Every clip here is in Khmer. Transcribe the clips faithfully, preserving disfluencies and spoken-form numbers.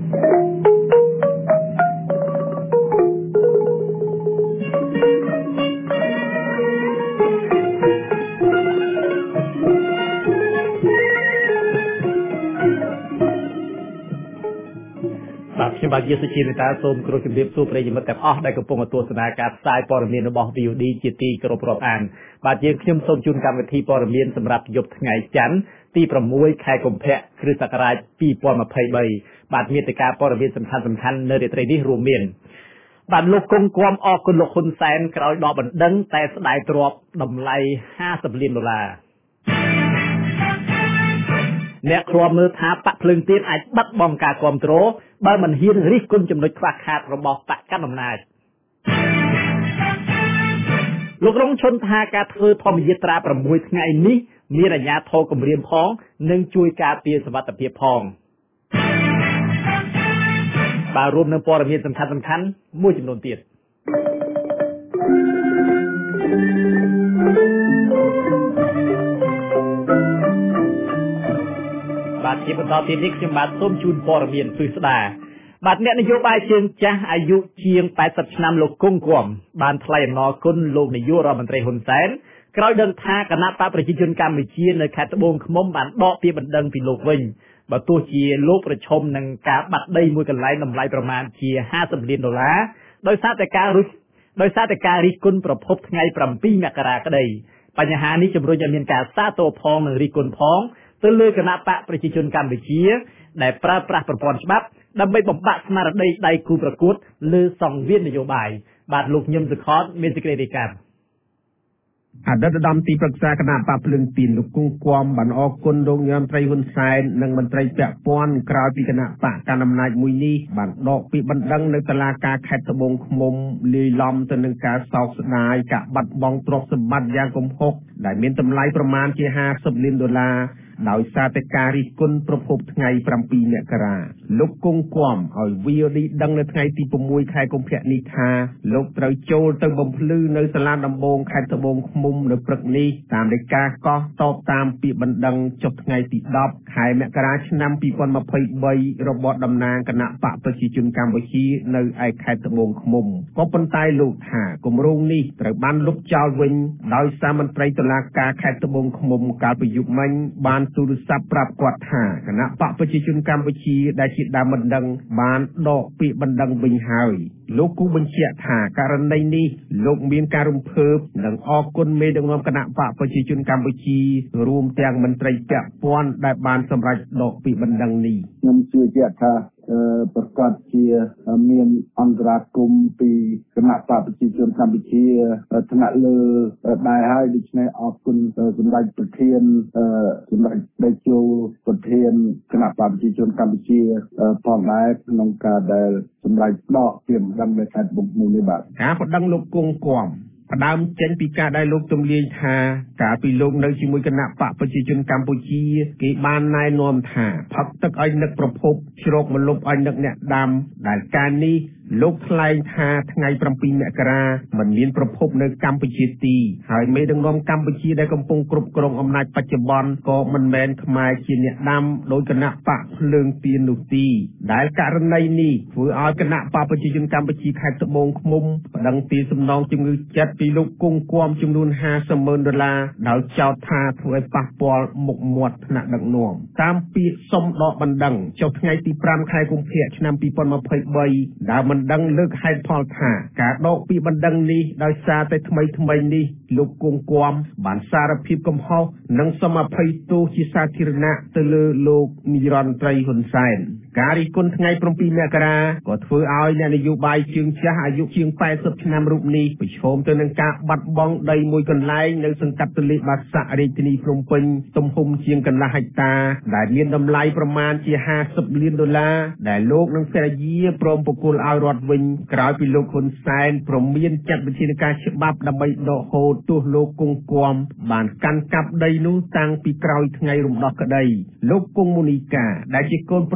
ខ្ញុំបាទជាសុជីវិតាសូមគោរពជំរាបសួរប្រិយមិត្តទាំងអស់ដែលកំពុងទស្សនាការផ្សាយព័ត៌មានរបស់ វី អូ ឌី ជាទីគោរពរាប់អានបាទយើងខ្ញុំសូមជូនកម្មវិធីព័ត៌មានសម្រាប់យប់ថ្ងៃច័ន្ទទី6ខែកុម្ភៈគ្រិស្តសករាជពីរពាន់ម្ភៃបីបាទមាតិកាព័ត៌មានសំខាន់សំខាន់នៅរាត្រីនេះរួមមានបាទលោកគង់គំអរគុណលោកហ៊ុនសែនក្រោយដកបណ្ដឹងតែស្ដាយទ្រព្យតម្លៃห้าสิบលានដុល្លារអ្នកឃ្លាំមើលថាបកភ្លើងទៀនអាចបាត់បង់ការគ្រប់គ្រងបើមិនហ៊ានរិះគន់ចំណុចខ្វះខាតរបស់បកកណ្ដាលអំណាចលោករងឈុនថាការធ្វើធម្មយាត្រាប្រាំមួយថ្ងៃនេះមានអាជ្ញាធរគម្រាមផងនិងជួយការពារសុវត្ថិភាពផងបាទរួមនឹងព័ត៌មានសំខាន់សំខាន់មួយចំនួនទៀតបាទជាបន្តទៀតនេះខ្ញុំបាទសូមជូនព័ត៌មានពិស្ដាបាទអ្នកនយោបាយជើងចាស់អាយុជាងแปดสิบឆ្នាំលោកគង់គំបានថ្លែងអំណរគុណលោកនាយករដ្ឋមន្ត្រីហ៊ុនសែនក្រោយដឹងថាគណៈបកប្រជាជនកម្ពុជានៅខេត្តត្បូងឃ្មុំបានដកពាក្យបណ្ដឹងពីលោកវិញបើទោះជាលោកប្រឈមនឹងការបាត់ដីមួយកន្លែងតម្លៃប្រមាណជាห้าสิบលានដុល្លារដោយសារតែការរុះដោយសារតែការរិះគន់ប្រភពថ្ងៃប្រាំពីរមករាក្តីបញ្ហានេះជំរុញឲ្យមានការសាទរផងនិងរិះគន់ផងទៅលើគណៈបកប្រជាជនកម្ពុជាដែលប្រើប្រាស់ប្រព័ន្ធច្បាប់ដើម្បីបំបាក់ស្មារតីដៃគូប្រកួតលើសង្វៀននយោបាយបាទលោកញឹមសុខតមានសេចក្តីរាយការណ៍អតីតឧត្តមទីប្រឹក្សាគណៈបកភ្លើងទីនលោកគង់គំបានអរគុណលោកនាយរដ្ឋមន្ត្រីហ៊ុនសែននិងមន្ត្រីពាក់ព័ន្ធក្រោយពីគណៈបកកណ្ដាលអំណាចមួយនេះបានដកពាក្យបណ្ដឹងនៅតុលាការខេត្តត្បូងឃ្មុំលាយឡំទៅនឹងការសោកស្ដាយការបាត់បង់ទ្រព្យសម្បត្តិយ៉ាងគំហុកដែលមានតម្លៃប្រមាណជាห้าสิบលានដុល្លារដោយសារតែការរិះគន់ប្រភពថ្ងៃប្រាំពីរមករាលោកគង់គំឲ្យ វី អូ ឌី ដឹងនៅថ្ងៃទី6ខែកុម្ភៈនេះថាលោកត្រូវចូលទៅបំភ្លឺនៅសាលាដំបងខេត្តត្បូងឃ្មុំនៅព្រឹកនេះតាមដីកាកោះតបតាមពាក្យបណ្ដឹងចុះថ្ងៃទីដប់ខែមករាឆ្នាំពីរពាន់ម្ភៃបីរបស់តំណាងគណៈបកប្រជាជនកម្ពុជានៅឯខេត្តត្បូងឃ្មុំក៏ប៉ុន្តែលោកថាគម្រោងនេះត្រូវបានលុបចោលវិញដោយសារមន្ត្រីតុលាការខេត្តត្បូងឃ្មុំកាលពីយប់មិញបានទូរស័ព្ទប្រាប់គាត់ថាគណៈបកប្រជាជនកម្ពុជាដែលជាដើមបណ្ដឹងបានដកពាក្យបណ្ដឹងវិញហើយលោកគូបញ្ជាក់ថាករណីនេះលោកមានការរំភើបនិងអរគុណមេដឹកនាំគណៈបកប្រជាជនកម្ពុជារួមទាំងមន្ត្រីពាក់ព័ន្ធដែលបានសម្រេចដកពាក្យបណ្ដឹងនេះខ្ញុំជឿជាក់ថាប្រកាសជាមានអន្តរាគមពីគណៈបកប្រជាជនកម្ពុជាថ្នាក់លើដែរហើយដូច្នេះអរគុណសម្ដេចប្រធានសម្ដេចដេជោប្រធានគណៈបកប្រជាជនកម្ពុជាផងដែរក្នុងការដែលសម្ដេចដកពាក្យបណ្ដឹងនៅខេត្តត្បូងឃ្មុំនេះបាទការបណ្ដឹងលោកគង់គំផ្ដើមចេញពីការដែលលោកទម្លាយថាកាលពីលោកនៅជាមួយគណៈបកប្រជាជនកម្ពុជាគេបានណែនាំថាផឹកទឹកឲ្យនឹកប្រភពជ្រោកមកលុបឲ្យនឹកអ្នកដាំដែលការនេះលោកថ្លែងថាថ្ងៃប្រាំពីរមករាមិនមានប្រភពនៅកម្ពុជាទីហើយមេដឹកនាំកម្ពុជាដែលកំពុងគ្រប់គ្រងអំណាចបច្ចុប្បន្នក៏មិនមែនខ្មែរជាអ្នកដាំដោយគណៈបកភ្លើងទៀននោះទីដែលករណីនេះធ្វើឲ្យគណៈបកប្រជាជនកម្ពុជាខេត្តត្បូងឃ្មុំប្តឹងពីសំណងជំងឺចិត្តពីលោកគង់គំចំនួនห้าสิบម៉ឺនដុល្លារដោយចោទថាធ្វើឲ្យប៉ះពាល់មុខមាត់ថ្នាក់ដឹកនាំតាមពាក្យសុំដកបណ្ដឹងចុះថ្ងៃទីប្រាំខែកុម្ភៈឆ្នាំពីរពាន់ម្ភៃបីដែលបណ្ដឹងលើកហេតុផលថាការដកពាក្យបណ្ដឹងនេះដោយសារតែថ្មីថ្មីនេះលោកគង់គំបានសារភាពកំហុសនិងសូមអភ័យទោសជាសាធារណៈទៅលើលោកនាយរដ្ឋមន្ត្រីហ៊ុនសែនការរិះគន់ថ្ងៃប្រាំពីរមករាក៏ធ្វើឲ្យអ្នកនយោបាយជើងចាស់អាយុជាងแปดสิบឆ្នាំរូបនេះប្រឈមទៅនឹងការបាត់បង់ដីមួយកន្លែងនៅសង្កាត់ទន្លេបាសាក់រាជធានីភ្នំពេញទំហំជាងកន្លះហិកតាដែលមានតម្លៃប្រមាណជាห้าสิบលានដុល្លារដែលលោកនិងភរិយាព្រមប្រគល់ឲ្យរដ្ឋវិញក្រោយពីលោកហ៊ុនសែនព្រមមានចាត់វិធានការច្បាប់ដើម្បីដកហូតទោសលោកគង់គំបានកាន់កាប់ដីនោះតាំងពីក្រោយថ្ងៃរំដោះក្តីលោកគង់មូនីកាដែលជាកូនប្រុសបង្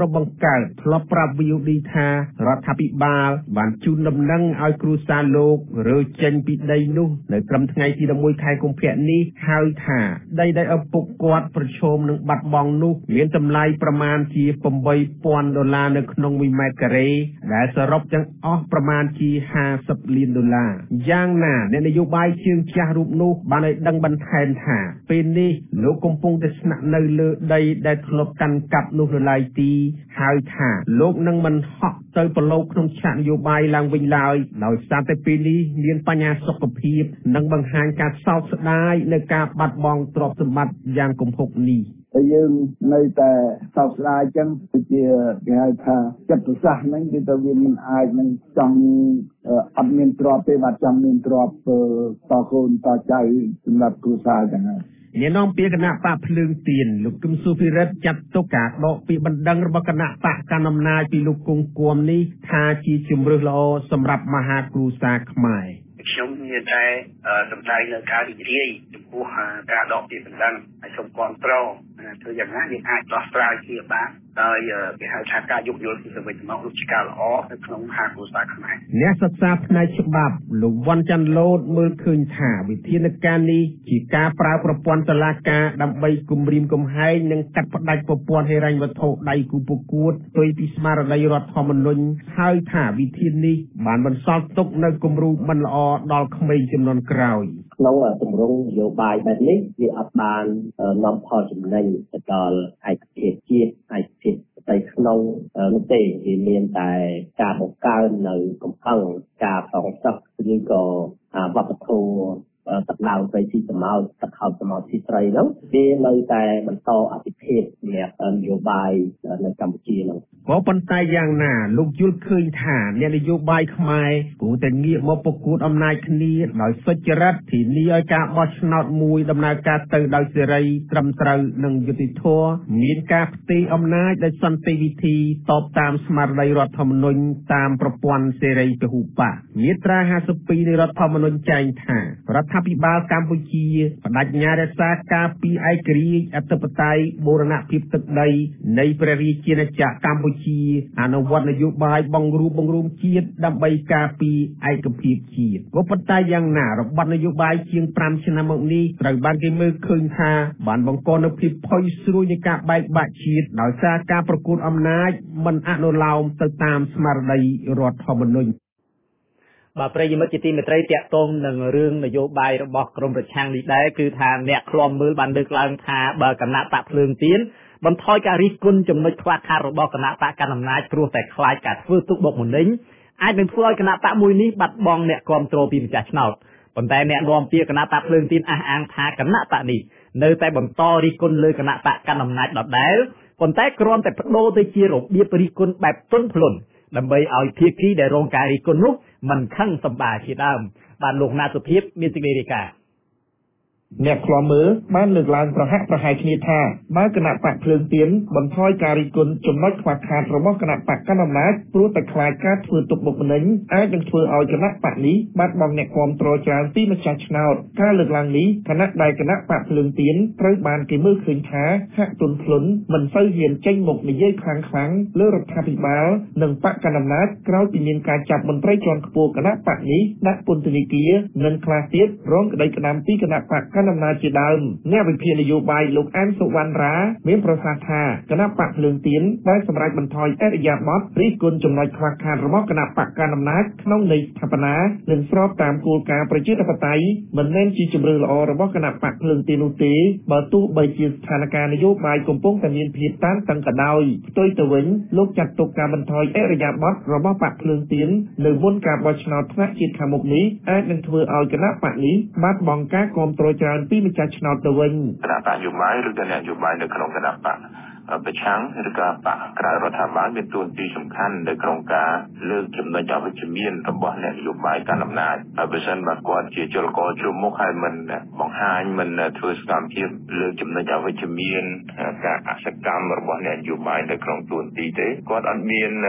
កើតធ្លាប់ប្រាប់ វី អូ ឌី ថារដ្ឋាភិបាលបានជូនដំណឹងឲ្យគ្រួសារលោករើចេញពីដីនោះនៅត្រឹមថ្ងៃទី11ខែកុម្ភៈនេះហើយថាដីដែលឪពុកគាត់ប្រឈមនឹងបាត់បង់នោះមានតម្លៃប្រមាណជាeight thousandដុល្លារនៅក្នុងមួយម៉ែត្រការ៉េដែលសរុបទាំងអស់ប្រមាណជាfiftyលានដុល្លារយ៉ាងណាអ្នកនយោបាយជើងចាស់រូបនោះបានឲ្យដឹងបន្ថែមថាពេលនេះលោកកំពុងតែស្នាក់នៅលើដីដែលធ្លាប់កាន់កាប់នោះនៅឡើយទីហើយថាលោកនឹងមិនហក់ទៅប្រឡូកក្នុងឆាកនយោបាយឡើងវិញឡើយដោយសារតែពេលនេះមានបញ្ហាសុខភាពនិងបង្ហាញការសោកស្ដាយនៅការបាត់បង់ទ្រព្យសម្បត្តិយ៉ាងគំហុកនេះតែយើងនៅតែសោកស្ដាយអញ្ចឹងគឺជាគេហៅថាចិត្តប្រសាសន៍ហ្នឹងគឺទៅវាមិនអាចនឹងចង់អត់មានទ្រព្យទេបាទចង់មានទ្រព្យតកូនតចៅសម្រាប់គ្រួសារចឹងហើយអ្នកនាំពាក្យគណៈបកភ្លើងទៀនលោកគឹមសុភិរិទ្ធចាត់ទុកការដកពាក្យបណ្ដឹងរបស់គណៈបកកណ្ដាលអំណាចពីលោកគង់គួមនេះថាជាជំរឿសល្អសម្រាប់មហាគ្រួសារខ្មែរខ្ញុំមានតែសម្ដែងនៅការរីករាយចំពោះការដកពាក្យបណ្ដឹងហើយសូមគាំទ្រធ្វើយ៉ាងណាយើងអាចដោះស្រាយគ្នាបានដោយគេហៅថាការយោគយល់ពីទៅវិញទៅមកជាការល្អនៅក្នុងមហាគ្រួសារខ្មែរអ្នកសិក្សាផ្នែកច្បាប់លោកវ៉ាន់ច័ន្ទលូតមើលឃើញថាវិធានការនេះជាការប្រើប្រព័ន្ធតុលាការដើម្បីគំរាមកំហែងនិងកាត់ផ្តាច់ប្រព័ន្ធហិរញ្ញវត្ថុដៃគូប្រកួតផ្ទុយពីស្មារតីរដ្ឋធម្មនុញ្ញហើយថាវិធាននេះបានបន្សល់ទុកនៅគំរូមិនល្អដល់ក្មេងជំនាន់ក្រោយក្នុងទម្រង់នយោបាយបែបនេះវាអត់បាននាំផលចំណេញទៅដល់ឯកភាពជាតិឯកភាពតែក្នុងនោះទេវាមានតែការបង្កើននៅកំហឹងការប្រងសឹកឬក៏វប្បធម៌ទឹកឡើងទៅទីសម្ោតទឹកខោសម្ោតទីត្រីហ្នឹងវានៅតែបន្តអភិភាពសម្រាប់នយោបាយនៅកម្ពុជាហ្នឹងក៏ប៉ុន្តែយ៉ាងណាលោកយល់ឃើញថាអ្នកនយោបាយខ្មែរគួរតែងាកមកប្រកួតអំណាចគ្នាដោយសុចរិតធានាឲ្យការបោះឆ្នោតមួយដំណើរការទៅដោយសេរីត្រឹមត្រូវនិងយុត្តិធម៌មានការផ្ទេរអំណាចដោយសន្តិវិធីតបតាមស្មារតីរដ្ឋធម្មនុញ្ញតាមប្រព័ន្ធសេរីពហុបកមាត្រាfifty-twoនៃរដ្ឋធម្មនុញ្ញចែងថារដ្ឋាភិបាលកម្ពុជាបដិញ្ញារក្សាការពីឯករាជ្យអធិបតេយ្យបូរណភាពទឹកដីនៃព្រះរាជាណាចក្រកម្ពុជាអនុវត្តនយោបាយបង្រួបបង្រួមជាតិដើម្បីការពីឯកភាពជាតិក៏ប៉ុន្តែយ៉ាងណារបបនយោបាយជាងfiveឆ្នាំមកនេះត្រូវបានគេមើលឃើញថាបានបង្កនូវភាពផុយស្រួយនៃការបែកបាក់ជាតិដោយសារការប្រកួតអំណាចមិនអនុលោមទៅតាមស្មារតីរដ្ឋធម្មនុញ្ញបាទប្រិយមិត្តជាទីមេត្រីតាក់ទងនឹងរឿងនយោបាយរបស់ក្រមប្រឆាំងនេះដែរគឺថាអ្នកឃ្លាំមើលបានលើកឡើងថាបើគណៈបកភ្លើងទៀនបន្ថយការរិះគន់ចំណុចខ្វះខាតរបស់គណៈបកកណ្ដាលអំណាចព្រោះតែខ្លាចការធ្វើទុកបុកម្នេញអាចនឹងធ្វើឲ្យគណៈបកមួយនេះបាត់បង់អ្នកគាំទ្រពីម្ចាស់ឆ្នោតប៉ុន្តែអ្នកនាំពាក្យគណៈបកភ្លើងទៀនអះអាងថាគណៈបកនេះនៅតែបន្តរិះគន់លើគណៈបកកណ្ដាលអំណាចដដែលប៉ុន្តែគ្រាន់តែបដូរទៅជារបៀបរិះគន់បែបទន់ភ្លន់ដើម្បីឲ្យភាគីដែលរងការរិះគន់នោះមិនខឹងសម្បាជាដើមបានលោកណាសុភាពមានសេចក្តីរាយការណ៍អ្នកខ្លាំមើលបានលើកឡើងប្រហាក់ប្រហែលគ្នាថាបើគណៈបកភ្លើងទៀនបន្ថយការរិះគន់ចំណុចខ្វះខាតរបស់គណៈបកកណ្ដាលអំណាចព្រោះតែខ្លាចការធ្វើទុកបុកម្នេញអាចនឹងធ្វើឲ្យគណៈបកនេះបាត់បង់អ្នកគាំទ្រច្រើនពីម្ចាស់ឆ្នោតការលើកឡើងនេះគណៈដែលគណៈបកភ្លើងទៀនត្រូវបានគេមើលឃើញថាហាក់ទន់ភ្លន់មិនសូវហ៊ានចេញមុខនិយាយខ្លាំងៗលើរដ្ឋាភិបាលនិងបកកណ្ដាលអំណាចក្រោយពីមានការចាប់មន្ត្រីជាន់ខ្ពស់គណៈបកនេះដាក់ពន្ធនាគារនិងខ្លះទៀតរងក្តីក្តាមពីគណៈបកអំណាចជាដើមអ្នកវិភាគនយោបាយលោកអានសុវណ្ណរាមានប្រសាសន៍ថាគណៈបកភ្លើងទៀនបានសម្រេចបន្ថយអរិយាប័ត្ររិះគន់ចំណុចខ្វះខាតរបស់គណៈបកកណ្ដាលអំណាចក្នុងន័យស្ថាបនានិងស្របតាមគោលការណ៍ប្រជាធិបតេយ្យមិនមែនជាជំរឿនល្អរបស់គណៈបកភ្លើងទៀននោះទេបើទោះបីជាស្ថានភាពនយោបាយកំពុងតែមានភាពតានតឹងក៏ដោយផ្ទុយទៅវិញលោកចាត់ទុកការបន្ថយអរិយាប័ត្ររបស់បកភ្លើងទៀននៅមុនការបោះឆ្នោតថ្នាក់ជាតិខាងមុខនេះអាចនឹងធ្វើឲ្យគណៈបកនេះបាត់បង់ការគាំទ្រច្រើនពីម្ចាស់ឆ្នោតទៅវិញគណៈបកនយោបាយឬក៏នយោបាយនៅក្នុងគណៈបកប្រឆាំងឬក៏បកក្រៅរដ្ឋាភិបាលមានតួនាទីសំខាន់នៅក្នុងការលើកចំណុចអវិជ្ជមានរបស់អ្នកនយោបាយកាន់អំណាចហើយបើសិនបើគាត់ជាចលករជួមុខហើយមិនបង្ហាញមិនធ្វើសកម្មភាពលើកចំណុចអវិជ្ជមានការអសកម្មរបស់អ្នកនយោបាយនៅក្នុងតួនាទីទេគាត់អត់មាន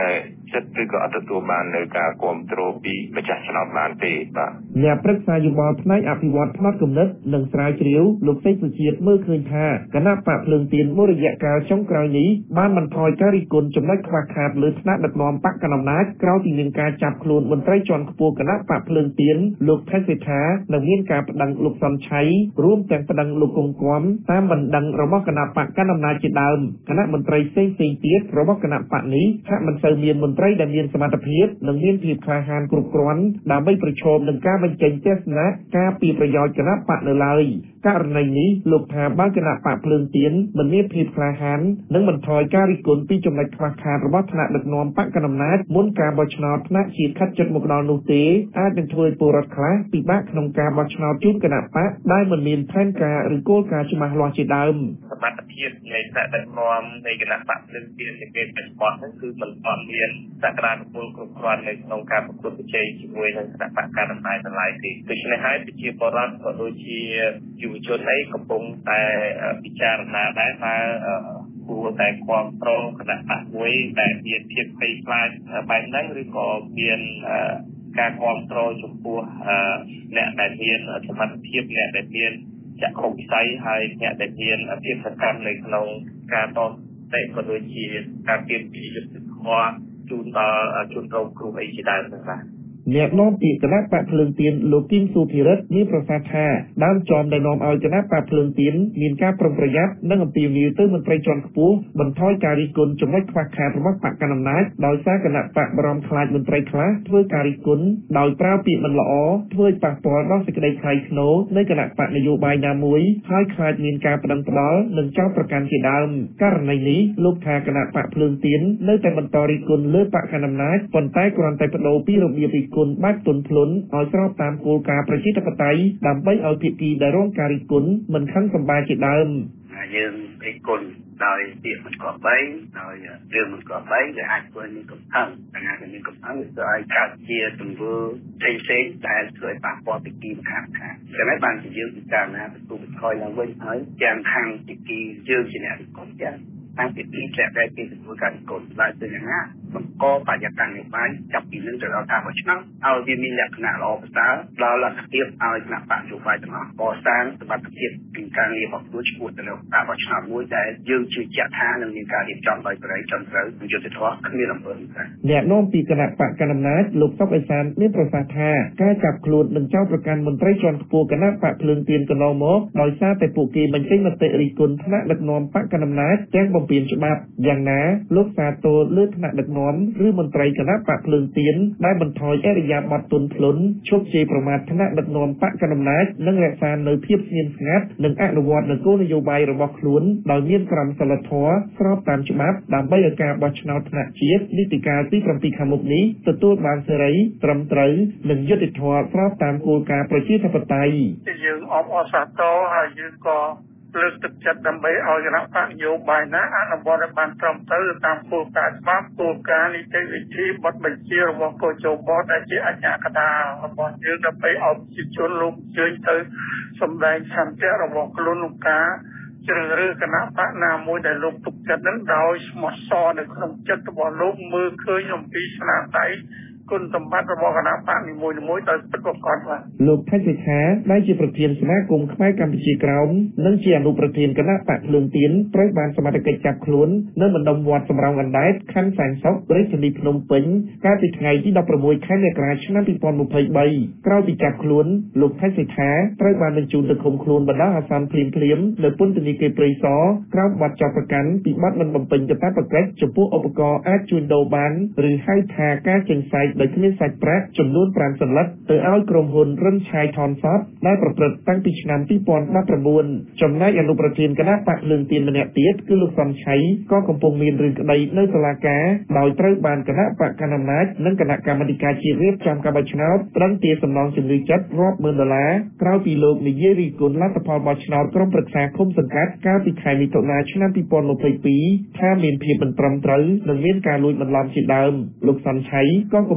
ចិត្តឬក៏អត់ទទួលបាននៅការគ្រប់គ្រងពីម្ចាស់ឆ្នោតបានទេបាទអ្នកប្រឹក្សាយោបល់ផ្នែកអភិវឌ្ឍផ្នែកគំនិតនិងស្រាវជ្រាវលោកសេចសុជាតិមើលឃើញថាគណៈបកភ្លើងទៀនមួយរយៈកាលចុងក្រោយនេះបានបន្ថយការរិះគន់ចំណុចខ្វះខាតលើថ្នាក់ដឹកនាំបកកណ្ដាលអំណាចក្រោយពីមានការចាប់ខ្លួនមន្ត្រីជាន់ខ្ពស់គណៈបកភ្លើងទៀនលោកថៃសេដ្ឋានិងមានការប្តឹងលោកសុនឆៃរួមទាំងប្តឹងលោកកុងគំតាមបណ្ដឹងរបស់គណៈបកកណ្ដាលអំណាចជាដើមគណៈមន្ត្រីផ្សេងៗទៀតរបស់គណៈបកនេះហាក់មិនសូវមានមន្ត្រីដែលមានសមត្ថភាពនិងមានភាពក្លាហានគ្រប់គ្រាន់ដើម្បីប្រឈមនឹងការបញ្ចេញទស្សនៈការពីប្រយោជន៍គណៈបកនៅឡើយករណីនេះលោកថាបើគណៈបកភ្លើងទៀនមិនមានភាពក្លាហាននិងបន្ថយការរិះគន់ពីចំណុចខ្វះខាតរបស់ថ្នាក់ដឹកនាំបកកណ្ដាលអំណាចមុនការបោះឆ្នោតថ្នាក់ជាតិខិតជិតមកដល់នោះទេអាចនឹងធ្វើឲ្យពលរដ្ឋខ្លះពិបាកក្នុងការបោះឆ្នោតជូនគណៈបកដែលមិនមានផែនការឬគោលការណ៍ច្បាស់លាស់ជាដើមសមត្ថភាពនៃថ្នាក់ដឹកនាំនៃគណៈបកភ្លើងទៀននៅពេលបច្ចុប្បន្នហ្នឹងគឺមិនទាន់មានសក្តានុពលគ្រប់គ្រាន់នៅក្នុងការប្រកួតប្រជែងជាមួយនឹងគណៈបកកណ្ដាលអំណាចឡើយទេដូច្នេះហើយប្រជាពលរដ្ឋក៏ដូចជាយុវជនឯកំពុងតែពិចារណាដែរថាគួរតែគ្រប់គ្រងគណៈបកមួយដែលមានភាពភ័យខ្លាចបែបហ្នឹងឬក៏មានការគ្រប់គ្រងចំពោះអ្នកដែលមានសមត្ថភាពអ្នកដែលមានចក្ខុវិស័យហើយអ្នកដែលមានភាពសកម្មនៅក្នុងការតតែក៏ដូចជាការពៀនពីយុទ្ធធម៌ជូនដល់ជនរងគ្រោះអីជាដើមហ្នឹងបាទអ្នកនាំពាក្យគណៈបកភ្លើងទៀនលោកគឹមសុភិរិទ្ធមានប្រសាសន៍ថាដើមចំដែលនាំឲ្យគណៈបកភ្លើងទៀនមានការប្រុងប្រយ័ត្ននិងអំពាវនាវទៅមន្ត្រីជាន់ខ្ពស់បន្ថយការរិះគន់ចំណុចខ្វះខាតរបស់បកកណ្ដាលអំណាចដោយសារគណៈបកបារម្ភខ្លាចមន្ត្រីខ្លះធ្វើការរិះគន់ដោយប្រើពាក្យមិនល្អធ្វើឲ្យប៉ះពាល់ដល់សេចក្តីថ្លៃថ្នូរនៃគណៈបកនយោបាយណាមួយហើយខ្លាចមានការប្តឹងផ្តល់និងចោទប្រកាន់ជាដើមករណីនេះលោកថាគណៈបកភ្លើងទៀននៅតែបន្តរិះគន់លើបកកណ្ដាលអំណាចប៉ុន្តែគ្រាន់តែបដូរពីរបៀបរិះគន់បែបទន់ភ្លន់ឲ្យស្របតាមគោលការណ៍ប្រជាធិបតេយ្យដើម្បីឲ្យភាគីដែលរងការរិះគន់មិនខឹងសម្បារជាដើមយើងរិះគន់ដោយពាក្យមិនគប្បីដោយរឿងមិនគប្បីដែលអាចធ្វើមានកំហឹងការមានកំហឹងវាធ្វើឲ្យកើតជាទង្វើផ្សេងៗដែលធ្វើឲ្យប៉ះពាល់ពីគីម្ខាងខាងចឹងហើយបានជាយើងពិចារណាទៅទូបន្ថយឡើងវិញហើយទាំងខាងពីគីយើងជាអ្នករិះគន់ទាំងតាមពីទីធ្លាក់ដែលពីធ្វើការរិះគន់ឡើងទៅយ៉ាងណាបង្កបរិយាកាសនយោបាយចាប់ពីនឹងទៅដល់ការបោះឆ្នោតឲ្យវាមានលក្ខណៈល្អប្រសើរដល់លទ្ធភាពឲ្យគណៈបកនយោបាយទាំងអស់កសាងសមត្ថភាពពីការងាររបស់ខ្លួនឆ្ពោះទៅលើការបោះឆ្នោតមួយដែលយើងជឿជាក់ថានឹងមានការរៀបចំដោយបរិយាត្រឹមត្រូវនិងយុត្តិធម៌គ្មានអំពើហិង្សាអ្នកនាំពីគណៈបកកណ្ដាលអំណាចលោកសុកអេសានមានប្រសាសន៍ថាការចាប់ខ្លួននិងចោទប្រកាន់មន្ត្រីជាន់ខ្ពស់គណៈបកភ្លើងទៀនកន្លងមកដោយសារតែពួកគេបញ្ចេញមតិរិះគន់ថ្នាក់ដឹកនាំបកកណ្ដាលអំណាចទាំងបំពានច្បាប់យ៉ាងណាលោកសាទរលើថ្នាក់ដឹកនាំឬមន្ត្រីគណៈបកភ្លើងទៀនដែលបន្ថយអរិយាប័ត្រទន់ភ្លន់ឈប់ជេរប្រមាថថ្នាក់ដឹកនាំបកកណ្ដាលអំណាចនិងរក្សានូវភាពស្ងៀមស្ងាត់និងអនុវត្តនូវគោលនយោបាយរបស់ខ្លួនដោយមានក្រមសីលធម៌ស្របតាមច្បាប់ដើម្បីឲ្យការបោះឆ្នោតថ្នាក់ជាតិនីតិកាលទី7ខាងមុខនេះទទួលបានសេរីត្រឹមត្រូវនិងយុត្តិធម៌ស្របតាមគោលការណ៍ប្រជាធិបតេយ្យយើងអបអរសាទរហើយយើងក៏លើកទឹកចិត្តដើម្បីឲ្យគណៈបកនយោបាយណាអនុវត្តឲ្យបានត្រឹមត្រូវតាមគោលការណ៍ច្បាប់គោលការណ៍នីតិវិធីបទបញ្ជារបស់កោជបដែលជាអាជ្ញាកណ្ដាលរបស់យើងដើម្បីឲ្យប្រជាជនលោកជឿទៅសម្ដែងឆន្ទៈរបស់ខ្លួនក្នុងការជ្រើសរើសគណៈបកណាមួយដែលលោកទុកចិត្តនឹងដោយស្មោះសរនៅក្នុងចិត្តរបស់លោកមើលឃើញអំពីស្នាដៃគុណសម្បត្តិរបស់គណៈបកនីមួយៗដោយពិតប្រាកដបាទលោកថៃសេដ្ឋាដែលជាប្រធានសមាគមខ្មែរកម្ពុជាក្រោមនិងជាអនុប្រធានគណៈបកភ្លើងទៀនត្រូវបានសមត្ថកិច្ចចាប់ខ្លួននៅបណ្ដុំវត្តសំរោងអណ្ដែតខណ្ឌសែនសុខរាជធានីភ្នំពេញកាលពីថ្ងៃទីដប់ប្រាំមួយខែមករាឆ្នាំពីរពាន់ម្ភៃបីក្រោយពីចាប់ខ្លួនលោកថៃសេដ្ឋាត្រូវបានបញ្ជូនទៅឃុំខ្លួនបណ្ដោះអាសន្នភ្លាមៗនៅពន្ធនាគារព្រៃសរក្រោមបទចោទប្រកាន់ពីបទមិនបំពេញកាតព្វកិច្ចចំពោះឧបករណ៍អាចជួញដូរបានឬហៅថាការចេញសាច់ដោយគ្មានសាច់ប្រាក់ចំនួនប្រាំសន្លឹកទៅឲ្យក្រុមហ៊ុនរិនឆាយថនសតដែលប្រព្រឹត្តតាំងពីឆ្នាំពីរពាន់ដប់ប្រាំបួនចំណែកអនុប្រធានគណៈបកភ្លើងទៀនម្នាក់ទៀតគឺលោកសំឆៃក៏កំពុងមានរឿងក្តីនៅតុលាការដោយត្រូវបានគណៈបកកណ្ដាលអំណាចនិងគណៈកម្មាធិការជាតិរៀបចំការបោះឆ្នោតប្រឹងទារសំណងជំនួយចិត្តរាប់ម៉ឺនដុល្លារក្រោយពីលោកនិយាយរិះគន់លទ្ធផលបោះឆ្នោតក្រុមប្រឹក្សាឃុំសង្កាត់កាលពីខែមិថុនាឆ្នាំពីរពាន់ម្ភៃពីរថាមានភាពមិនត្រឹមត្រូវនិងមានការលួចបន្លំជាដើមលោកសំឆៃក៏កំពុង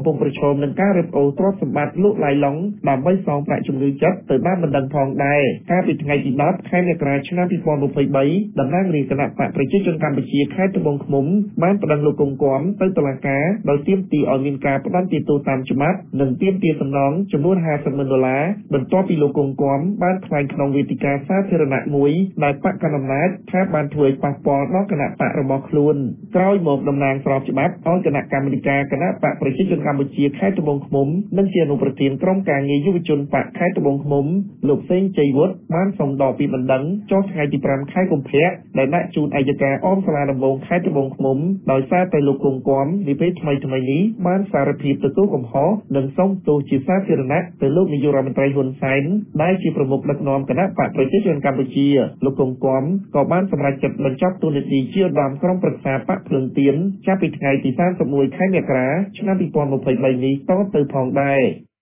ពុងប្រឈមនឹងការរឹបអូសទ្រព្យសម្បត្តិលក់ឡាយឡុងដើម្បីសងប្រាក់ជំងឺចិត្តទៅបានមិនដឹងផងដែរកាលពីថ្ងៃទីដប់ខែមករាឆ្នាំពីរពាន់ยี่สิบสามតំណាងរាជគណៈបកប្រជាជនកម្ពុជាខេត្តត្បូងឃ្មុំបានប្តឹងលោកកុងគំទៅតុលាការដោយទាមទារឲ្យមានការផ្តន្ទាទោសតាមច្បាប់និងទាមទារសំណងចំនួនห้าสิบម៉ឺនដុល្លារបន្ទាប់ពីលោកកុងគំបានថ្លែងក្នុងវេទិកាសាធារណៈមួយដែលបកកណ្ដាលអំណាចថាបានធ្វើឲ្យប៉ះពាល់ដល់គណៈបករបស់ខ្លួនក្រោយមកតំណាងស្របច្បាប់ឲ្យគណៈកម្មាធិការគណៈបកប្រជាជនកម្ពុជាខេត្តត្បូងឃ្មុំនិងជាអនុប្រធានក្រុមការងារយុវជនបកខេត្តត្បូងឃ្មុំលោកសេងជ័យវុឌ្ឍបានសូមដកពីបណ្ដឹងចុះថ្ងៃទីfiveខែកុម្ភៈដែលដាក់ជូនអัยការអមសាលាដំបងខេត្តត្បូងឃ្មុំដោយសារតែលោកកុងគំនាពេលថ្មីថ្មីនេះបានសារភាពទទួលកំហុសនិងសូមទោសជាសាធារណៈទៅលោកនាយករដ្ឋមន្ត្រីហ៊ុនសែនដែលជាប្រមុខដឹកនាំគណៈបកប្រជាជនកម្ពុជាលោកកុងគំក៏បានសម្រេចចិត្តបញ្ចប់តួនាទីជាឧត្តមក្រុមប្រឹក្សាបកភ្លើងទៀនចាប់ពីថ្ងៃទី31ខែមករាឆ្នាំពីរពាន់ยี่สิบสามនេះតទៅផងដែរ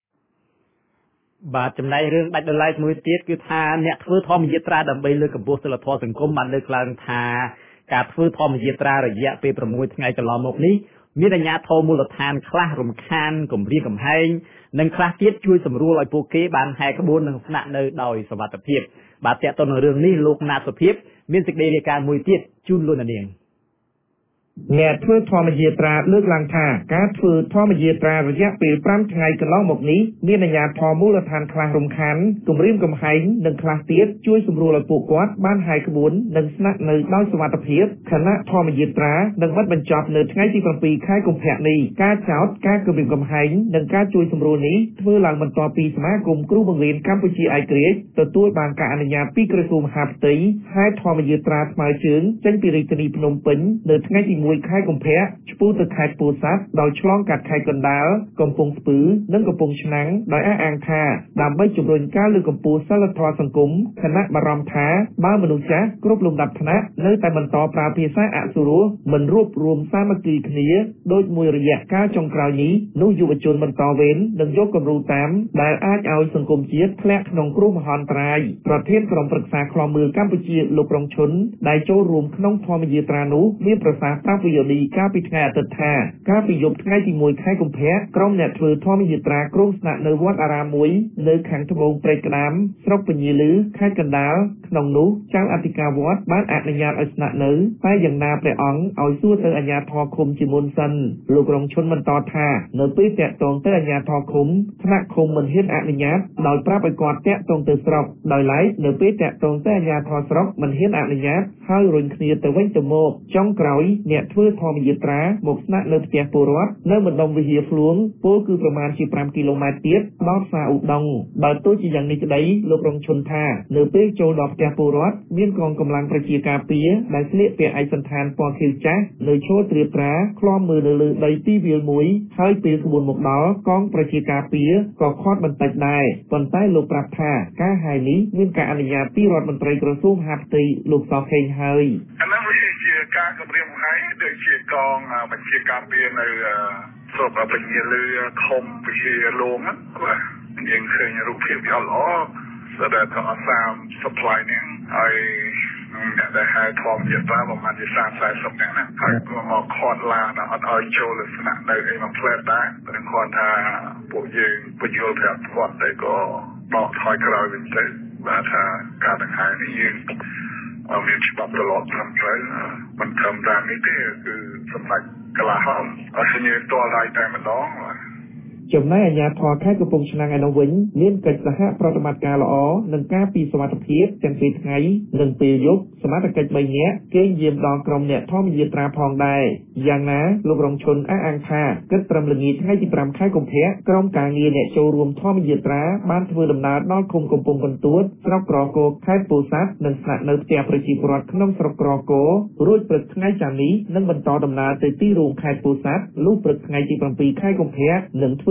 បាទចំណែករឿងដាច់ដោយឡែកមួយទៀតគឺថាអ្នកធ្វើធម្មយាត្រាដើម្បីលើកកម្ពស់សិលធម៌សង្គមបានលើកឡើងថាការធ្វើធម្មយាត្រារយៈពេលsixថ្ងៃកន្លងមកនេះមានអាជ្ញាធរមូលដ្ឋានខ្លះរំខានគំរាមកំហែងនិងខ្លះទៀតជួយសម្រួលឲ្យពួកគេបានហែក្បួននិងស្នាក់នៅដោយសុវត្ថិភាពបាទតើតើនឹងរឿងនេះលោកណាតសុភាពមានសេចក្តីរាយការណ៍មួយទៀតជូនលោកនាងអ្នកធ្វើធម្មយាត្រាលើកឡើងថាការធ្វើធម្មយាត្រារយៈពេលfiveថ្ងៃកន្លងមកនេះមានអាជ្ញាធរមូលដ្ឋានខ្លះរំខានគំរាមកំហែងនិងខ្លះទៀតជួយសម្រួលឲ្យពួកគាត់បានហែក្បួននិងស្នាក់នៅដោយសុវត្ថិភាពខណៈធម្មយាត្រានឹងបិទបញ្ចប់នៅថ្ងៃទីsevenខែកុម្ភៈនេះការចោទការគំរាមកំហែងនិងការជួយសម្រួលនេះធ្វើឡើងបន្ទាប់ពីសមាគមគ្រូបង្រៀនកម្ពុជាឯករាជ្យទទួលបានការអនុញ្ញាតពីក្រសួងមហាផ្ទៃហែធម្មយាត្រាថ្មើរជើងចេញពីរាជធានីភ្នំពេញនៅថ្ងៃទីoneខែកុម្ភៈឆ្ពោះទៅខេត្តពោធិ៍សាត់ដោយឆ្លងកាត់ខេត្តកណ្ដាលកំពង់ស្ពឺនិងកំពង់ឆ្នាំងដោយអះអាងថាដើម្បីជំរុញការលើកកម្ពស់សិលធម៌សង្គមគណៈបារម្ភថាបើមនុស្សចាស់គ្រប់លំដាប់ថ្នាក់នៅតែបន្តប្រើភាសាអសុរោះមិនរួបរวมសាមគ្គីគ្នាដោយមួយរយៈកាលចុងក្រោយនេះនោះយុវជនបន្តវេននិងយកគំរូតាមដែលអាចឲ្យសង្គមជាតិធ្លាក់ក្នុងគ្រោះមហន្តរាយប្រធានក្រុមប្រឹក្សាឃ្លាំមើលកម្ពុជាលោករងឈុនដែលចូលរួមក្នុងធម្មយាត្រានោះមានប្រសាសន៍ប្រាប់វិទ្យុនីកាលពីថ្ងៃអាទិត្យថាកាលពីយប់ថ្ងៃទីoneខែកុម្ភៈក្រុមអ្នកធ្វើធម្មយាត្រាក្រុងស្នាក់នៅវត្តអារាមមួយនៅខាងត្បូងព្រែកក្តាមស្រុកពញាលឺខេត្តកណ្ដាលក្នុងនោះចៅអធិការវត្តបានអនុញ្ញាតឲ្យស្នាក់នៅតែយ៉ាងណាព្រះអង្គឲ្យសួរទៅអាជ្ញាធរឃុំជាមុនសិនលោករងឈុនបន្តថានៅពេលតាក់ទងទៅអាជ្ញាធរឃុំថ្នាក់ឃុំមិនហ៊ានអនុញ្ញាតដោយប្រាប់ឲ្យគាត់តាក់ទងទៅស្រុកដោយឡែកនៅពេលតាក់ទងទៅអាជ្ញាធរស្រុកមិនហ៊ានអនុញ្ញាតហើយរុញគ្នាទៅវិញទៅមកចុងក្រោយអ្នកធ្វើធម្មយាត្រាមកស្នាក់នៅផ្ទះពលរដ្ឋនៅម្ដុំវិហារហ្វ្លួងពលគឺប្រមាណជាfiveគីឡូម៉ែត្រទៀតដល់ផ្សារឧដុង្គបើទោះជាយ៉ាងនេះក្តីលោករងឈុនថានៅពេលចូលដល់ផ្ទះពលរដ្ឋមានកងកម្លាំងប្រជាការពារដែលស្លៀកពាក់ឯកសណ្ឋានពណ៌ខៀវចាស់នៅឈរត្រៀបត្រាឃ្លាំមើលនៅលើដីទីវាលមួយហើយពេលក្បួនមកដល់កងប្រជាការពារក៏ខាត់បន្តិចដែរប៉ុន្តែលោកប្រាប់ថាការហាយនេះមានការអនុញ្ញាតពីរដ្ឋមន្ត្រីក្រសួងមហាផ្ទៃលោកសខេងហើយការគម្រាមកំហែងដូចជាកងបញ្ជាការពារនៅស្រុកពញាលឺឃុំពជាលងបាទយើងឃើញរូបភាពវាល្អស្ដេចក៏អសាម supply នេះហើយអ្នកដែលហៅធម្មយាត្រាប្រហែលជាthirty fortyនាក់ណាហើយក៏មកខាត់ឡានអត់ឲ្យចូលលក្ខណៈនៅអីមកផ្លែតដែរតែគាត់ថាពួកយើងបញ្យល់ប្រាប់គាត់តែក៏បកថយក្រោយវិញទៅបាទថាការដង្ហែនេះយើងអមានច្បាប់ត្រឡប់ត្រឹមត្រូវមិនត្រឹមតាមនេះទេគឺសម្ដេចកលាហោមអសញ្ញាតលហើយតែម្ដងចំណែកអាជ្ញាធរខេត្តកំពង់ឆ្នាំងឯនោះវិញមានកិច្ចសហប្រតិបត្តិការល្អនិងការពីសុវត្ថិភាពទាំងពេលថ្ងៃនិងពេលយប់សមត្ថកិច្ចthreeនាក់គេយាមដល់ក្រុមអ្នកធម្មយាត្រាផងដែរយ៉ាងណាលោករងឈុនអះអាងថាគិតត្រឹមល្ងាចថ្ងៃទីfiveខែកុម្ភៈក្រុមការងារអ្នកចូលរួមធម្មយាត្រាបានធ្វើដំណើរដល់ឃុំកំពង់កន្ទួតស្រុកក្រគរខេត្តពោធិ៍សាត់និងស្នាក់នៅផ្ទះប្រជាពលរដ្ឋក្នុងស្រុកក្រគររួចព្រឹកថ្ងៃច័ន្ទនេះនឹងបន្តដំណើរទៅទីរួមខេត្តពោធិ៍សាត់លុះព្រឹកថ្ងៃទីsevenខែកុម្ភៈនឹងធ្វើ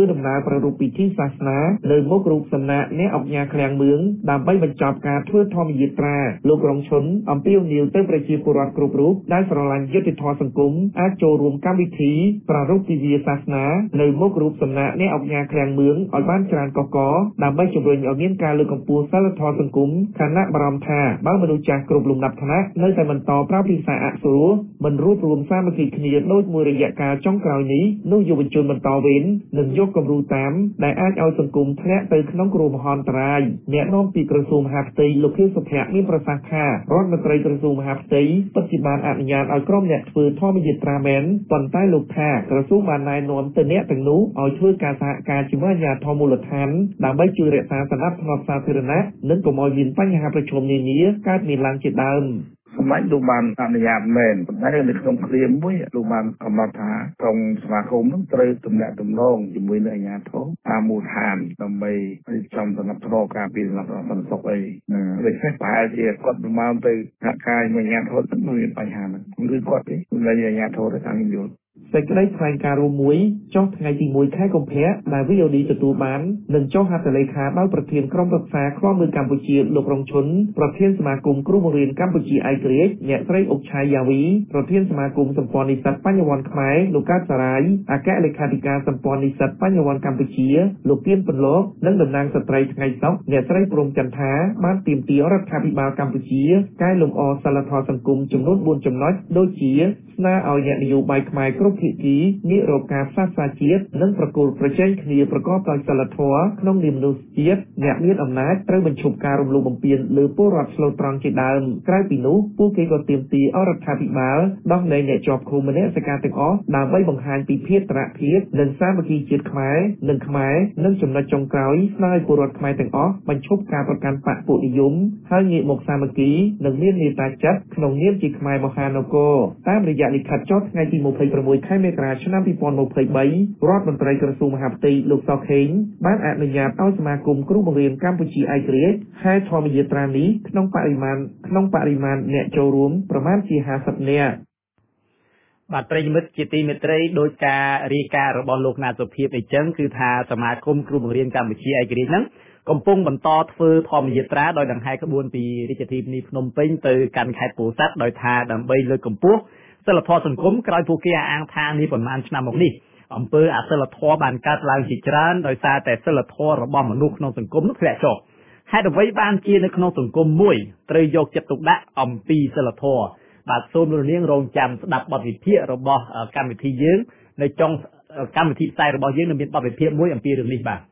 ដំណើរប្រារព្ធពិធីសាសនានៅមុខរូបសំណាកអ្នកអង្គការឃ្លាំងមឿងដើម្បីបញ្ចប់ការធ្វើធម្មយាត្រាលោករងឈុនអំពាវនាវទៅប្រជាពលរដ្ឋគ្រប់រូបដែលស្រឡាញ់យុត្តិធម៌សង្គមអាចចូលរួមកម្មវិធីប្រារព្ធទិវាសាសនានៅមុខរូបសំណាកអ្នកអង្គការឃ្លាំងមឿងឲ្យបានច្រើនកកកដើម្បីជំរុញឲ្យមានការលើកកម្ពស់សីលធម៌សង្គមខណៈបារម្ភថាបើមនុស្សចាស់គ្រប់លំដាប់ឋានៈនៅតែបន្តប្រើភាសាអសុរមិនរួបរวมសាមគ្គីគ្នាដោយមួយរយៈកាលចុងក្រោយនេះនោះយុវជនបន្តវេននឹងយកគំរូតាមដែលអាចឲ្យសង្គមធ្លាក់ទៅក្នុងគ្រោះមហន្តរាយអ្នកនាំពាក្យក្រសួងមហាផ្ទៃលោកខៀវសុភ័ក្រមានប្រសាសន៍ថារដ្ឋមន្ត្រីក្រសួងមហាផ្ទៃពិតជាបានអនុញ្ញាតឲ្យក្រុមអ្នកធ្វើធម្មយាត្រាមែនប៉ុន្តែលោកថាក្រសួងបានណែនាំទៅអ្នកទាំងនោះឲ្យធ្វើការសហការជាមួយអាជ្ញាធរមូលដ្ឋានដើម្បីជួយរក្សាសណ្ដាប់ធ្នាប់សាធារណៈនិងកុំឲ្យមានបញ្ហាប្រឈមនានាកើតមានឡើងជាដើមសម្រាប់លោកបានអនុញ្ញាតមែនប៉ុន្តែនៅក្នុងគ្រាមួយលោកបានកំណត់ថាក្រុមសមាគមនឹងត្រូវទំនាក់ទំនងជាមួយនឹងអាជ្ញាធរតាមមូលដ្ឋានដើម្បីរៀបចំដំណើរការការពីដំណើរសន្តិសុខអីដូច្នេះប្រហែលជាគាត់ប្រមាណទៅសហការជាមួយអាជ្ញាធរនឹងមានបញ្ហាហ្នឹងឬគាត់ទេមិនអាជ្ញាធរទេតាមយល់សេចក្តីថ្លែងការណ៍រួមមួយចុះថ្ងៃទីមួយខែកុម្ភៈដែល វី អូ ឌី ទទួលបាននឹងចុះហត្ថលេខាដោយប្រធានក្រុមប្រឹក្សាឃ្លាំមើលកម្ពុជាលោករងឈុនប្រធានសមាគមគ្រូបង្រៀនកម្ពុជាឯករាជ្យអ្នកស្រីអុកឆៃយ៉ាវីប្រធានសមាគមសម្ព័ន្ធនិស្សិតបញ្ញវន្តខ្មែរលោកកើតសារាយអគ្គលេខាធិការសម្ព័ន្ធនិស្សិតបញ្ញវន្តកម្ពុជាលោកគៀនពន្លកនិងតំណាងស្ត្រីថ្ងៃសុក្រអ្នកស្រីព្រំចន្ទថាបានទាមទាររដ្ឋាភិបាលកម្ពុជាកែលម្អសីលធម៌សង្គមចំនួនបួនចំណុចដូចជាស្នើឲ្យអ្នកនយោបាយខ្មែរគ្រប់ភាគីងាករកការផ្សះផ្សាជាតិនិងប្រកួតប្រជែងគ្នាប្រកបដោយសីលធម៌ក្នុងនាមមនុស្សជាតិអ្នកមានអំណាចត្រូវបញ្ឈប់ការរំលោភបំពានលើពលរដ្ឋឆ្លូតត្រង់ជាដើមក្រៅពីនោះពួកគេក៏ទាមទារឲ្យរដ្ឋាភិបាលដោះលែងអ្នកជាប់ឃុំមនសិការទាំងអស់ដើម្បីបង្ហាញពីភាពត្រៈភាពនិងសាមគ្គីជាតិខ្មែរនិងខ្មែរនិងចំណុចចុងក្រោយស្នើឲ្យពលរដ្ឋខ្មែរទាំងអស់បញ្ឈប់ការប្រកាន់បកពួកនិយមហើយងាកមកសាមគ្គីនិងមានមេត្តាចិត្តក្នុងនាមជាខ្មែរមហានគរតាមរយៈលិខិតចុះថ្ងៃទីម្ភៃប្រាំមួយខែមករាឆ្នាំពីរពាន់ម្ភៃបីរដ្ឋមន្ត្រីក្រសួងមហាផ្ទៃលោកសខេងបានអនុញ្ញាតឲ្យសមាគមគ្រូបង្រៀនកម្ពុជាឯករាជ្យហែធម្មយាត្រានេះក្នុងបរិមាណក្នុងបរិមាណអ្នកចូលរួមប្រមាណជាห้าสิบនាក់បាទប្រិយមិត្តជាទីមេត្រីដោយការរាយការណ៍របស់លោកណាសុភាពអីចឹងគឺថាសមាគមគ្រូបង្រៀនកម្ពុជាឯករាជ្យហ្នឹងកំពុងបន្តធ្វើធម្មយាត្រាដោយដង្ហែក្បួនពីរាជធានីភ្នំពេញទៅកាន់ខេត្តពោធិ៍សាត់ដោយថាដើម្បីលើកកម្ពស់សិលធម៌សង្គមក្រោយពួកគេអះអាងថានេះប្រហែលឆ្នាំមកនេះអំពើអសិលធម៌បានកើតឡើងជាច្រើនដោយសារតែសិលធម៌របស់មនុស្សក្នុងសង្គមនោះធ្លាក់ចុះហេតុអ្វីបានជានៅក្នុងសង្គមមួយត្រូវយកចិត្តទុកដាក់អំពីសិលធម៌បាទសូមលោកនាងរងចាំស្ដាប់បទវិភាគរបស់កម្មវិធីយើងនៅចុងកម្មវិធីផ្សាយរបស់យើងនឹងមានបទវិភាគមួយអំពីរឿងនេះបាទ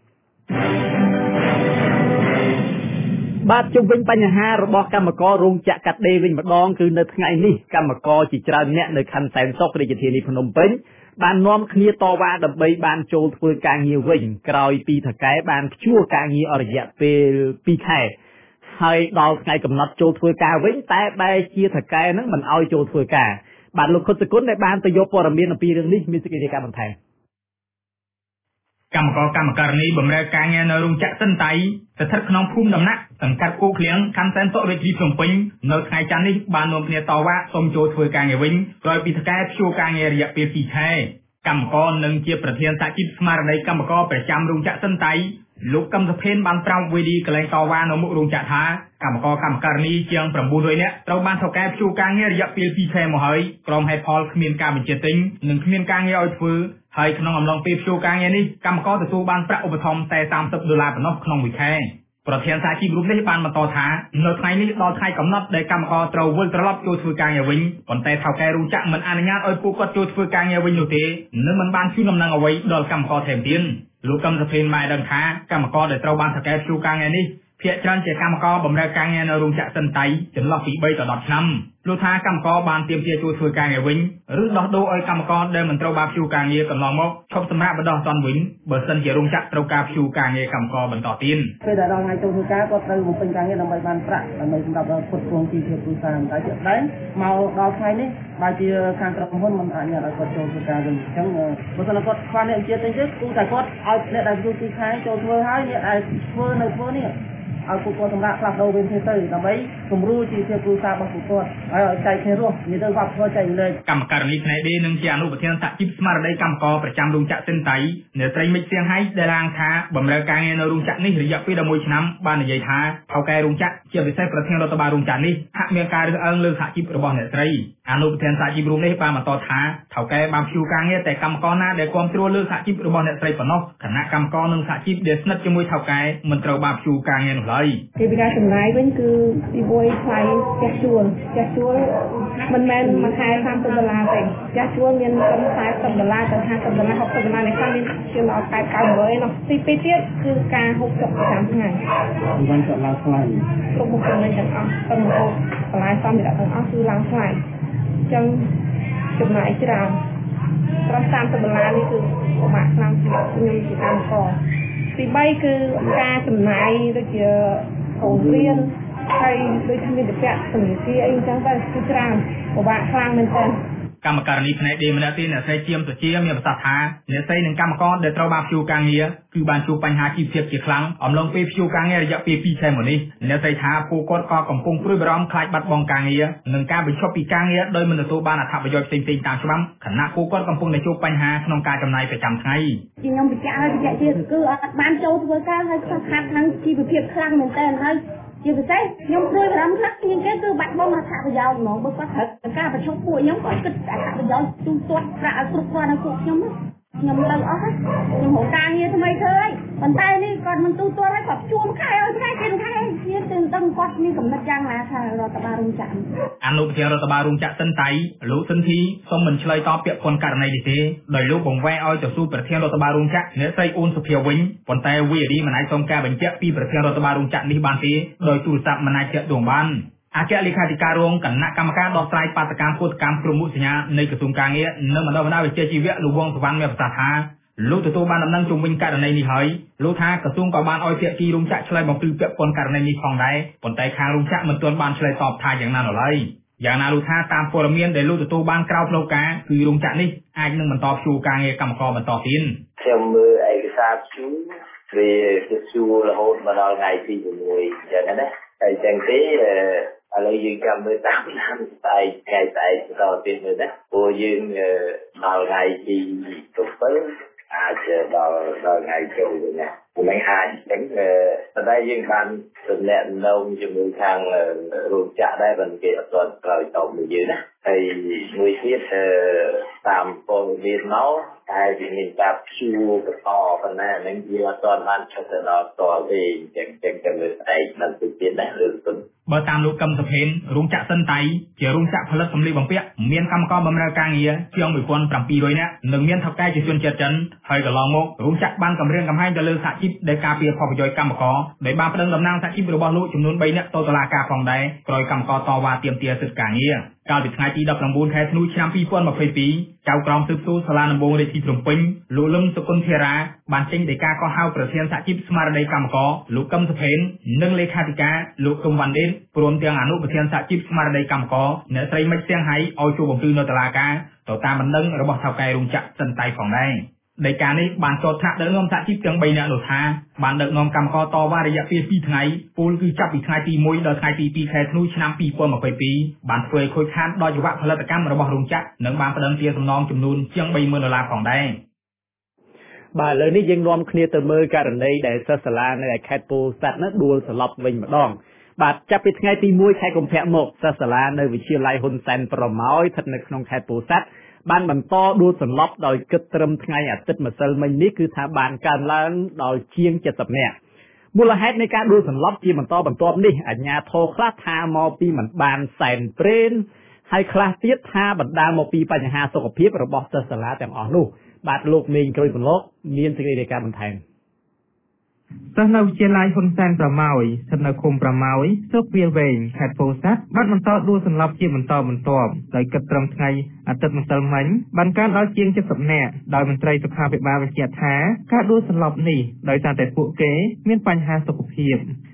បាទជុំវិញបញ្ហារបស់កម្មកររោងចក្រកាត់ដេរវិញម្ដងគឺនៅថ្ងៃនេះកម្មករជាច្រើនអ្នកនៅខណ្ឌសែនសុខរាជធានីភ្នំពេញបាននាំគ្នាតវ៉ាដើម្បីបានចូលធ្វើការងារវិញក្រោយពីថកែបានព្យួរការងារអស់រយៈពេលពីរខែហើយដល់ថ្ងៃកំណត់ចូលធ្វើការវិញតែបែរជាថកែហ្នឹងមិនអោយចូលធ្វើការបាទលោកខុតសគុណដែលបានទៅយកព័ត៌មានអំពីរឿងនេះមានសេចក្តីរាយការណ៍បន្ថែមកម្មករកម្មការិនីបម្រើការងារនៅរោងចក្រសិនតៃស្ថិតក្នុងភូមិដំណាក់សង្កាត់គោឃ្លៀងខណ្ឌសែនសុខរាជធានីភ្នំពេញនៅថ្ងៃច័ន្ទនេះបាននាំគ្នាតវ៉ាសូមចូលធ្វើការងារវិញក្រោយពីថកែព្យួរការងាររយៈពេលពីរខែកម្មករនិងជាប្រធានសហជីពស្មារតីកម្មករប្រចាំរោងចក្រសិនតៃលោកកឹមសុភេនបានប្រាប់វីឌីកន្លែងតវ៉ានៅមុខរោងចក្រថាកម្មករកម្មការិនីជាង៩រយនាក់ត្រូវបានថកែព្យួរការងាររយៈពេលពីរខែមកហើយក្រុមហេតុផលគ្មានការបញ្ជាទិញនិងគ្មានការងារឲ្យធ្វើហើយក្នុងអំឡុងពេលព្យួរការងារនេះកម្មករទទួលបានប្រាក់ឧបត្ថម្ភតែសាមសិបដុល្លារប៉ុណ្ណោះក្នុងមួយខែប្រធានសហជីពរូបនេះបានបន្តថានៅថ្ងៃនេះដល់ថ្ងៃកំណត់ដែលកម្មករត្រូវវិលត្រឡប់ចូលធ្វើការងារវិញប៉ុន្តែថៅកែរោងចក្រមិនអនុញ្ញាតឲ្យពួកគាត់ចូលធ្វើការងារវិញនោះទេនិងមិនបានជូនដំណឹងអ្វីដល់កម្មករថែមទៀតលោកកឹមសុភេនបានដឹងថាកម្មករដែលត្រូវបានថៅកែព្យួរការងារនេះភាគច្រើនជាកម្មករបម្រើការងារនៅរោងចក្រសិនតៃចន្លោះពីបីដល់ដប់ឆ្នាំលោកថាកម្មករបានទាមទារចូលធ្វើការងារវិញឬដោះដូរឲ្យកម្មករដែលមិនត្រូវបានព្យួរការងារកន្លងមកឈប់សម្រាកបណ្ដោះអាសន្នវិញបើសិនជារោងចក្រត្រូវការព្យួរការងារកម្មករបន្តទៀតពេលដែលដល់ថ្ងៃចូលធ្វើការគាត់ត្រូវបំពេញការងារដើម្បីបានប្រាក់ដើម្បីសម្រាប់ផ្គត់ផ្គង់ជីវភាពគ្រួសារតែជាក់ស្ដែងមកដល់ថ្ងៃនេះបើជាខាងក្រុមហ៊ុនមិនអនុញ្ញាតឲ្យគាត់ចូលធ្វើការវិញអញ្ចឹងបើសិនគាត់ខ្វះអ្នកវិជ្ជាទិញទេគឺតែគាត់ឲ្យអ្នកដែលជួយទីខែចូលធ្វើហើយអ្នកដែលធ្វើនៅធ្វើនេះឲ្យពួកគាត់សម្រាប់ផ្លាស់ប្ដូរវិញទៅដើម្បីគំរូជីវភាពគ្រួសាររបស់ពួកគាត់ហើយឲ្យចែកគ្នារស់និយាយទៅវប្បធម៌ចែករំលែកកម្មការនីផ្នែក D និងជាអនុប្រធានសហជីពស្មារតីកម្មករប្រចាំរោងចក្រសិនតៃអ្នកស្រីមិចសៀងហៃដែលឡើងថាបម្រើការងារនៅរោងចក្រនេះរយៈពេល11ឆ្នាំបាននិយាយថាថៅកែរោងចក្រជាពិសេសប្រធានរដ្ឋបាលរោងចក្រនេះហាក់មានការរើសអើងលើសហជីពរបស់អ្នកស្រីអនុប្រធានសហជីពរូបនេះបានបន្តថាថៅកែបានព្យួរការងារតែកម្មករណាដែលគាំទ្រលើសហជីពរបស់អ្នកស្រីប៉ុណ្ណោះគណៈកម្មករនិងសហជីពដែលស្និទ្ធជាមួយថៅកែមិនត្រូវបានព្យួរការងារនោះឡើយពីការចំណាយវិញគឺពីមួយថ្លៃផ្ទះជួលផ្ទះជួលមិនមែនមួយខែសាមសិបដុល្លារទេផ្ទះជួលមានត្រឹមសាមសិបដុល្លារទៅហាសិបដុល្លារហុកសិបដុល្លារនេះខ្លះមានជាងដល់ខែ九រយនោះទីពីរទៀតគឺការហូបចុកប្រចាំថ្ងៃបានចុះឡើងថ្លៃគ្រប់មុខចំណុចទាំងអស់ទាំងហូបបន្លែសម្ភារៈទាំងអស់គឺឡើងថ្លៃអញ្ចឹងចំណាយច្រើនត្រឹមសាមសិបដុល្លារនេះគឺពិបាកខ្លាំងសម្រាប់ខ្ញុំជាកម្មករទីបីគឺការចំណាយដូចជាកូនរៀនហើយដូចជាមានពាក់សម្ភារៈអីអញ្ចឹងទៅគឺច្រើនពិបាកខ្លាំងមែនទែនកម្មការនីផ្នែក D ម្នាក់ទៀតអ្នកស្រីជាមសុជាមានប្រសាសន៍ថាអ្នកស្រីនិងកម្មករដែលត្រូវបានព្យួរការងារគឺបានជួបបញ្ហាជីវភាពជាខ្លាំងអំឡុងពេលព្យួរការងាររយៈពេលពីរខែមកនេះអ្នកស្រីថាពួកគាត់ក៏កំពុងព្រួយបារម្ភខ្លាចបាត់បង់ការងារនិងការបញ្ឈប់ពីការងារដោយមិនទទួលបានអត្ថប្រយោជន៍ផ្សេងៗតាមច្បាប់ខណៈពួកគាត់កំពុងតែជួបបញ្ហាក្នុងការចំណាយប្រចាំថ្ងៃខ្ញុំបញ្ជាក់ឲ្យបញ្ជាក់ទៀតគឺអត់បានចូលធ្វើការហើយខ្វះខាតខាងជីវភាពខ្លាំងមែនទែនហើយជាពិសេសខ្ញុំព្រួយបារម្ភខ្លាំងជាងគេគឺបាត់បង់អត្ថប្រយោជន៍ហ្មងបើគាត់ត្រូវការប្រជុំពួកខ្ញុំគាត់គិតអត្ថប្រយោជន៍ទូទាត់ប្រាក់ឲ្យគ្រប់គ្រាន់ដល់ពួកខ្ញុំខ្ញុំទៅអស់ខ្ញុំរកការងារថ្មីធ្វើហើយប៉ុន្តែនេះគាត់មិនទូទាត់ហើយគាត់ជួមខែឲ្យថ្ងៃគេខែជាទៅដឹងគាត់មានកំណត់យ៉ាងណាថារដ្ឋបាលរោងចក្រអនុប្រធានរដ្ឋបាលរោងចក្រសិនតៃលោកសិនធីសូមមិនឆ្លើយតបពាក្យពន្ធករណីនេះទេដោយលោកបង្វែរឲ្យទៅសួរប្រធានរដ្ឋបាលរោងចក្រអ្នកស្រីអូនសុភាវិញប៉ុន្តែវីរីមិនអាចសុំការបញ្ជាក់ពីប្រធានរដ្ឋបាលរោងចក្រនេះបានទេដោយទូរស័ព្ទមិនអាចទាក់ទងបានអគ្គលេខាធិការរងគណៈកម្មការដោះស្រាយបាតកម្មពុតកម្មក្រុមមុខសញ្ញានៃក្រសួងការងារនិងបណ្ដុះបណ្ដាលវិជ្ជាជីវៈលោកវងសវណ្ណមានប្រសាសន៍ថាលោកទទួលបានដំណឹងជុំវិញករណីនេះហើយលោកថាក្រសួងក៏បានឲ្យភាគីរោងចក្រឆ្លើយបំភ្លឺពាក់ព័ន្ធករណីនេះផងដែរប៉ុន្តែខាងរោងចក្រមិនទាន់បានឆ្លើយតបថាយ៉ាងណានោះឡើយយ៉ាងណាលោកថាតាមព័ត៌មានដែលលោកទទួលបានក្រៅផ្លូវការគឺរោងចក្រនេះអាចនឹងបន្តព្យួរការងារកម្មករបន្តទៀតខ្ញុំមើលឯកសារព្យួរវាជាព្យួររហូតមកដល់ថ្ងៃទី៦អញ្ចឹងណាហើយចឹងទេឥឡូវយើងចាំមើលតាមតាមស្អែកថ្ងៃស្អែកបន្តទៀតមើលណាព្រោះយើងដល់ថ្ងៃទី7អាចដល់ដល់ថ្ងៃចូលវិញណាមិនអាចចឹងតែយើងបានទំនាក់ទំនងជាមួយខាងរោងចក្រដែរប៉ុន្តែគេអត់ទាន់ឆ្លើយតបមកយើងណាហើយមួយទៀតតាមព័ត៌មានមកតែវាមានការព្យួរបន្តប៉ុន្តែនឹងវាអត់ទាន់បានឈប់ទៅដល់តទេចឹងចឹងតែមើលស្អែកដល់ទៅទៀតណារឿងទៅបើតាមលោកកឹមសុភេនរោងចក្រសិនតៃជារោងចក្រផលិតសម្លៀកបំពាក់មានកម្មករបម្រើការងារជាងមួយពាន់ប្រាំពីររយនាក់និងមានថៅកែជាជនជាតិចិនហើយកន្លងមករោងចក្របានគម្រាមកំហែងទៅលើសហជីពដែលការពារផលប្រយោជន៍កម្មករដែលបានប្តឹងតំណាងសហជីពរបស់លោកចំនួនបីនាក់ទៅតុលាការផងដែរក្រោយកម្មករតវ៉ាទាមទារសិទ្ធិការងារកាលពីថ្ងៃទីដប់ប្រាំបួនខែធ្នូឆ្នាំពីរពាន់ម្ភៃពីរចៅក្រមស៊ើបសួរសាលាដំបងរាជធានីភ្នំពេញលោកលឹមសុគន្ធធារាបានចេញដីកាកោះហៅប្រធានសហជីពស្មារតីកម្មករលោកកឹមសុភេននិងលេខាធិការលោកកឹមវ៉ាន់ដេនព្រមទាំងអនុប្រធានសហជីពស្មារតីកម្មករអ្នកស្រីមិចសៀងហៃឲ្យជួបបំភ្លឺនៅតុលាការទៅតាមបណ្ដឹងរបស់ថៅកែរោងចក្រសិនតៃផងដែរដីកានេះបានចោទថ្នាក់ដឹកនាំសហជីពទាំងបីនាក់នោះថាបានដឹកនាំកម្មករតវ៉ារយៈពេលពីរថ្ងៃពលគឺចាប់ពីថ្ងៃទីមួយដល់ថ្ងៃទីពីរខែធ្នូឆ្នាំពីរពាន់ម្ភៃពីរបានធ្វើឲ្យខូចខាតដល់ចង្វាក់ផលិតកម្មរបស់រោងចក្រនិងបានប្តឹងទារសំណងចំនួនជាងបីម៉ឺនដុល្លារផងដែរបាទឥឡូវនេះយើងនាំគ្នាទៅមើលករណីដែលសិស្សសាលានៅខេត្តពោធិ៍សាត់នោះដួលសន្លប់វិញម្ដងបាទចាប់ពីថ្ងៃទីមួយខែកុម្ភៈមកសិស្សសាលានៅវិទ្យាល័យហ៊ុនសែនប្រម៉ោយស្ថិតនៅក្នុងខេត្តពោធិ៍សាត់បានបន្តដួលសន្លប់ដោយគិតត្រឹមថ្ងៃអាទិត្យម្សិលមិញនេះគឺថាបានកើនឡើងដល់ជាង칠십នាក់មូលហេតុនៃការដួលសន្លប់ជាបន្តបន្ទាប់នេះអាជ្ញាធរខ្លះថាមកពីមិនបានសែនព្រេនហើយខ្លះទៀតថាបណ្ដាលមកពីបញ្ហាសុខភាពរបស់សិស្សសាលាទាំងអស់នោះបាទលោកមេងក្រួយប្រឡូកមានសេចក្តីរាយការណ៍បន្ថែមសិស្សនៅវិទ្យាល័យហ៊ុនសែនប្រម៉ោយស្ថិតនៅឃុំប្រម៉ោយស្រុកវាលវែងខេត្តពោធិ៍សាត់បានបន្តដួលសន្លប់ជាបន្តបន្ទាប់ដោយគិតត្រឹមថ្ងៃអាទិត្យម្សិលមិញបានកើនដល់ជាង칠십នាក់ដោយមន្ត្រីសុខាភិបាលបញ្ជាក់ថាការដួលសន្លប់នេះដោយសារតែពួកគេមានបញ្ហាសុខភាព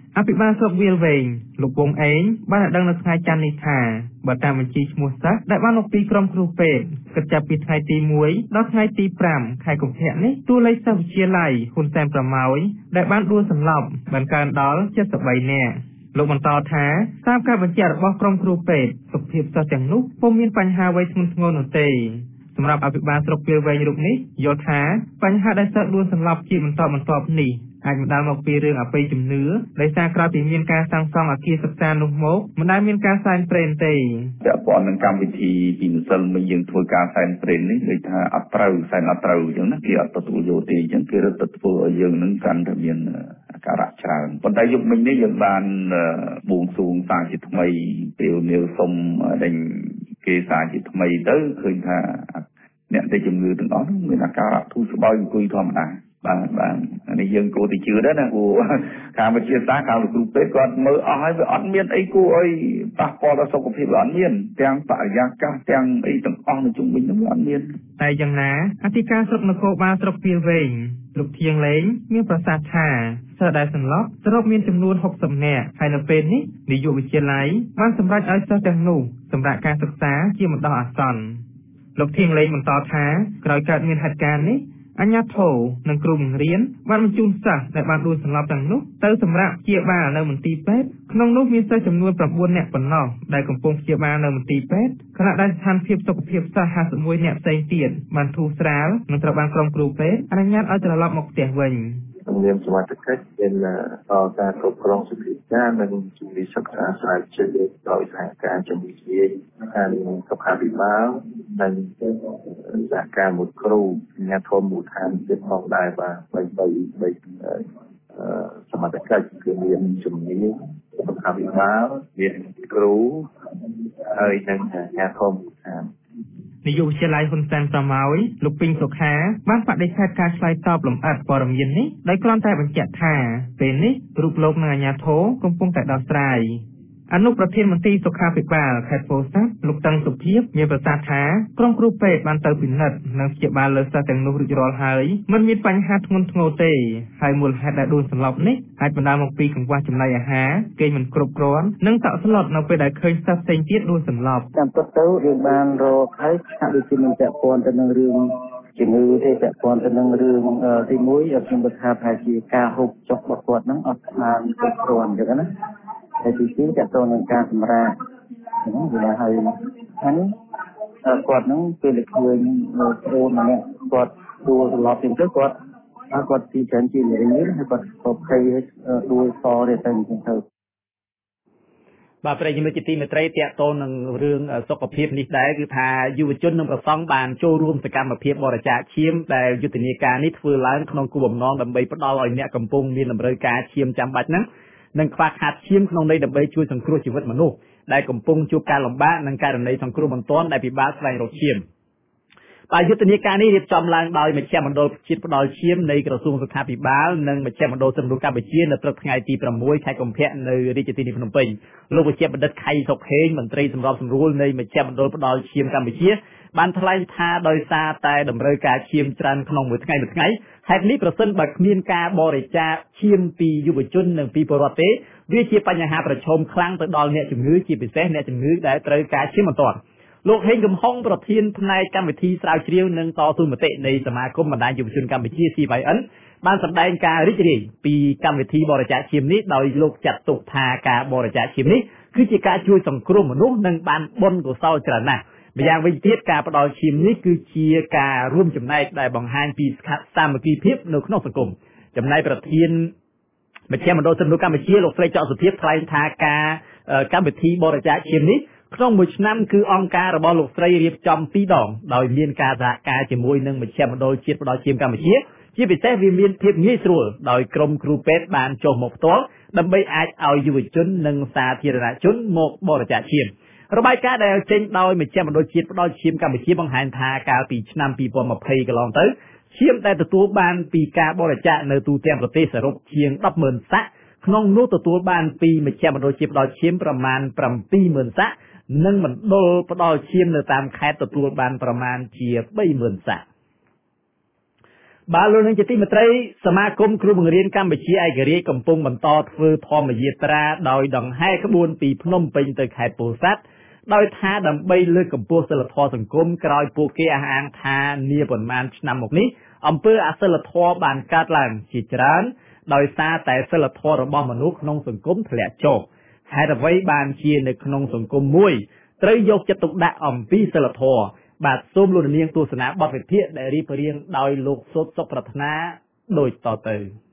អភិបាលស្រុកវាលវែងលោកវងអេងបានដឹងនៅថ្ងៃច័ន្ទនេះថាបើតាមបញ្ជីឈ្មោះសិស្សដែលបានមកពីក្រុមគ្រូពេទ្យគិតចាប់ពីថ្ងៃទីមួយដល់ថ្ងៃទីប្រាំខែកុម្ភៈនេះតួលេខសិស្សវិទ្យាល័យហ៊ុនសែនប្រម៉ោយដែលបានដួលសន្លប់បានកើនដល់เจ็ดสิบสามនាក់លោកបន្តថាតាមការបញ្ជាក់របស់ក្រុមគ្រូពេទ្យសុខភាពសិស្សទាំងនោះពុំមានបញ្ហាអ្វីធ្ងន់ធ្ងរនោះទេសម្រាប់អភិបាលស្រុកវាលវែងរូបនេះយល់ថាបញ្ហាដែលសិស្សដួលសន្លប់ជាបន្តបន្ទាប់នេះអាចបណ្ដាលមកពីរឿងអបិយជំនឿដោយសារក្រោយពីមានការសាងសង់អគារសិក្សានោះមកមិនដែលមានការសែនព្រេនទេពាក់ព័ន្ធនឹងកម្មវិធីពីម្សិលមិញយើងធ្វើការសែនព្រេននេះដូចថាអត់ត្រូវសែនអត់ត្រូវអញ្ចឹងណាគេអត់ទទួលយកទេអញ្ចឹងគេរត់ទៅធ្វើឲ្យយើងនឹងកាន់តែមានអាការៈច្រើនប៉ុន្តែយប់មិញនេះយើងបានបួងសួងសាជាថ្មីពេលនាវសុំដេញគេសាជាថ្មីទៅឃើញថាអ្នកដែលជំងឺទាំងអស់នោះមានអាការៈធូរស្បើយអង្គុយធម្មតាបាទបាទនេះយើងគួរតែជឿដែរណាព្រោះខាងវិទ្យាសាស្ត្រខាងលោកគ្រូពេទ្យគាត់មើលអស់ហើយវាអត់មានអីគួរអីប៉ះពាល់ដល់សុខភាពវាអត់មានទាំងបរិយាកាសទាំងអីទាំងអស់នៅជុំវិញនោះវាអត់មានតែយ៉ាងណាអធិការស្រុកនគរបាលស្រុកវាលវែងលោកធៀងលេងមានប្រសាសន៍ថាសិស្សដែលសន្លប់សរុបមានចំនួនหกสิบនាក់ហើយនៅពេលនេះនាយកវិទ្យាល័យបានសម្រេចឲ្យសិស្សទាំងនោះសម្រាប់ការសិក្សាជាបណ្ដោះអាសន្នលោកធៀងលេងបន្តថាក្រោយកើតមានហេតុការណ៍នេះអញ្ញាធិនិងគ្រូបង្រៀនបានបញ្ជូនសិស្សដែលបានដួលសន្លប់ទាំងនោះទៅសម្រាប់ព្យាបាលនៅមន្ទីរពេទ្យក្នុងនោះមានសិស្សចំនួន九នាក់ប៉ុណ្ណោះដែលកំពុងព្យាបាលនៅមន្ទីរពេទ្យខណៈដែលស្ថានភាពសុខភាពសិស្សห้าสิบเอ็ดនាក់ផ្សេងទៀតបានធូរស្រាលនិងត្រូវបានក្រុមគ្រូពេទ្យអនុញ្ញាតឲ្យត្រឡប់មកផ្ទះវិញមានសមត្ថកិច្ចមានការគ្រប់គ្រងសុខភាពនិងជំនាញសិក្សាស្រាវជ្រាវដោយសហការជាមួយខាងសុខាភិបាលនិងសហការមួយគ្រូអាជ្ញាធរមូលដ្ឋានទៀតផងដែរបាទបីបីបីសមត្ថកិច្ចគឺមានជំនាញសុខាភិបាលមានគ្រូហើយនិងអាជ្ញាធរមូលដ្ឋាននាយកវិទ្យាល័យហ៊ុនសែនប្រម៉ោយលោកពីងសុខាបានបដិសេធការឆ្លើយតបលម្អិតព័ត៌មាននេះដោយគ្រាន់តែបញ្ជាក់ថាពេលនេះរូបលោកនិងអាជ្ញាធរកំពុងតែដោះស្រាយអនុប្រធានមន្ត្រីសុខាភិបាលខេត្តពោធិ៍សាត់លោកតឹងសុភីបមានប្រសាសន៍ថាក្រុមគ្រូពេទ្យបានទៅពិនិត្យនិងព្យាបាលលើសិស្សទាំងនោះរួចរាល់ហើយមិនមានបញ្ហាធ្ងន់ធ្ងរទេហើយមូលហេតុដែលដួលសន្លប់នេះអាចបណ្ដាលមកពីកង្វះចំណីអាហារគេមិនគ្រប់គ្រាន់និងតក់ស្លុតនៅពេលដែលឃើញសិស្សផ្សេងទៀតដួលសន្លប់តាមពិតទៅយើងបានរកហើយហាក់ដូចជានឹងពាក់ព័ន្ធទៅនឹងរឿងជំងឺទេពាក់ព័ន្ធទៅនឹងរឿងទីមួយខ្ញុំគិតថាប្រហែលជាការហូបចុករបស់គាត់ហ្នឹងអត់បានគ្រប់គ្រាន់ចឹងណាហើយទីពីរតទៅនឹងការសម្រាកហ្នឹងវាហើយហ្នឹងគាត់ហ្នឹងពេលឃើញប្អូនម្នាក់គាត់ដួលសន្លប់ជាងទៅគាត់គាត់ទីច្រើនជាលីហើយគាត់ក៏ភ័យដួលសទេទៅចឹងទៅបាទប្រិយមិត្តជាទីមេត្រីតាក់ទងនឹងរឿងសុខភាពនេះដែរគឺថាយុវជននិងប្រសង់បានចូលរួមសកម្មភាពបរិច្ចាគឈាមដែលយុទ្ធនាការនេះធ្វើឡើងក្នុងគោលបំណងដើម្បីផ្ដល់ឲ្យអ្នកកំពុងមានតម្រូវការឈាមចាំបាច់ហ្នឹងនិងខ្វះខាតឈាមក្នុងន័យដើម្បីជួយសង្គ្រោះជីវិតមនុស្សដែលកំពុងជួបការលំបាកនិងករណីសង្គ្រោះបន្ទាន់ដែលពិបាកស្វែងរកឈាមបាទយុទ្ធនាការនេះរៀបចំឡើងដោយមជ្ឈមណ្ឌលជាតិផ្ដល់ឈាមនៃក្រសួងសុខាភិបាលនិងមជ្ឈមណ្ឌលសង្គ្រោះកម្ពុជានៅព្រឹកថ្ងៃទីប្រាំមួយខែកុម្ភៈនៅរាជធានីភ្នំពេញលោកវិជ្ជបណ្ឌិតខៃសុខហេងមន្ត្រីសម្របសម្រួលនៃមជ្ឈមណ្ឌលផ្ដល់ឈាមកម្ពុជាបានថ្លែងថាដោយសារតែតម្រូវការឈាមច្រើនក្នុងមួយថ្ងៃមួយថ្ងៃហេតុនេះប្រសិនបើគ្មានការបរិច្ចាគឈាមពីយុវជននិងពីពលរដ្ឋទេវាជាបញ្ហាប្រឈមខ្លាំងទៅដល់អ្នកជំងឺជាពិសេសអ្នកជំងឺដែលត្រូវការឈាមបន្ទាន់លោកហេងកំហុងប្រធានផ្នែកកម្មវិធីស្រាវជ្រាវនិងតស៊ូមតិនៃសមាគមបណ្ដាញយុវជនកម្ពុជា C Y N បានសម្ដែងការរីករាយពីកម្មវិធីបរិច្ចាគឈាមនេះដោយលោកចាត់ទុកថាការបរិច្ចាគឈាមនេះគឺជាការជួយសង្គ្រោះមនុស្សនិងបានបុណ្យកុសលច្រើនណាស់ម្យ៉ាងវិញទៀតការផ្ដល់ឈាមនេះគឺជាការរួមចំណែកដែលបង្ហាញពីសាមគ្គីភាពនៅក្នុងសង្គមចំណែកប្រធានមជ្ឈមណ្ឌលសង្គ្រោះកម្ពុជាលោកស្រីចောက်សុភាពថ្លែងថាការកម្មវិធីបរិច្ចាគឈាមនេះក្នុងមួយឆ្នាំគឺអង្គការរបស់លោកស្រីរៀបចំពីរដងដោយមានការសហការជាមួយនឹងមជ្ឈមណ្ឌលជាតិផ្ដល់ឈាមកម្ពុជាជាពិសេសវាមានភាពងាយស្រួលដោយក្រុមគ្រូពេទ្យបានចុះមកផ្ទាល់ដើម្បីអាចឲ្យយុវជននិងសាធារណជនមកបរិច្ចាគឈាមរបាយការណ៍ដែលចេញដោយមជ្ឈមណ្ឌលជាតិផ្ដល់ឈាមកម្ពុជាបង្ហាញថាកាលពីឆ្នាំពីរពាន់ម្ភៃកន្លងទៅឈាមដែលទទួលបានពីការបរិច្ចាគនៅទូទាំងប្រទេសសរុបជាងដប់ម៉ឺនសាក់ក្នុងនោះទទួលបានពីមជ្ឈមណ្ឌលជាតិផ្ដល់ឈាមប្រមាណប្រាំពីរម៉ឺនសាក់និងមណ្ឌលផ្ដល់ឈាមនៅតាមខេត្តទទួលបានប្រមាណជាបីម៉ឺនសាក់បាទលោកនាងជាទីមេត្រីសមាគមគ្រូបង្រៀនកម្ពុជាឯករាជ្យកំពុងបន្តធ្វើធម្មយាត្រាដោយដង្ហែក្បួនពីភ្នំពេញទៅខេត្តពោធិ៍សាត់ដោយថាដើម្បីលើកកម្ពស់សិលធម៌សង្គមក្រោយពួកគេអះអាងថានាប៉ុន្មានឆ្នាំមកនេះអំពើអសិលធម៌បានកើតឡើងជាច្រើនដោយសារតែសិលធម៌របស់មនុស្សក្នុងសង្គមធ្លាក់ចុះហេតុអ្វីបានជានៅក្នុងសង្គមមួយត្រូវយកចិត្តទុកដាក់អំពីសិលធម៌បាទសូមលោកនាងទស្សនាបទវិភាគដែលរៀបរៀងដោយលោកសុតសុខប្រាថ្នាដូចតទៅ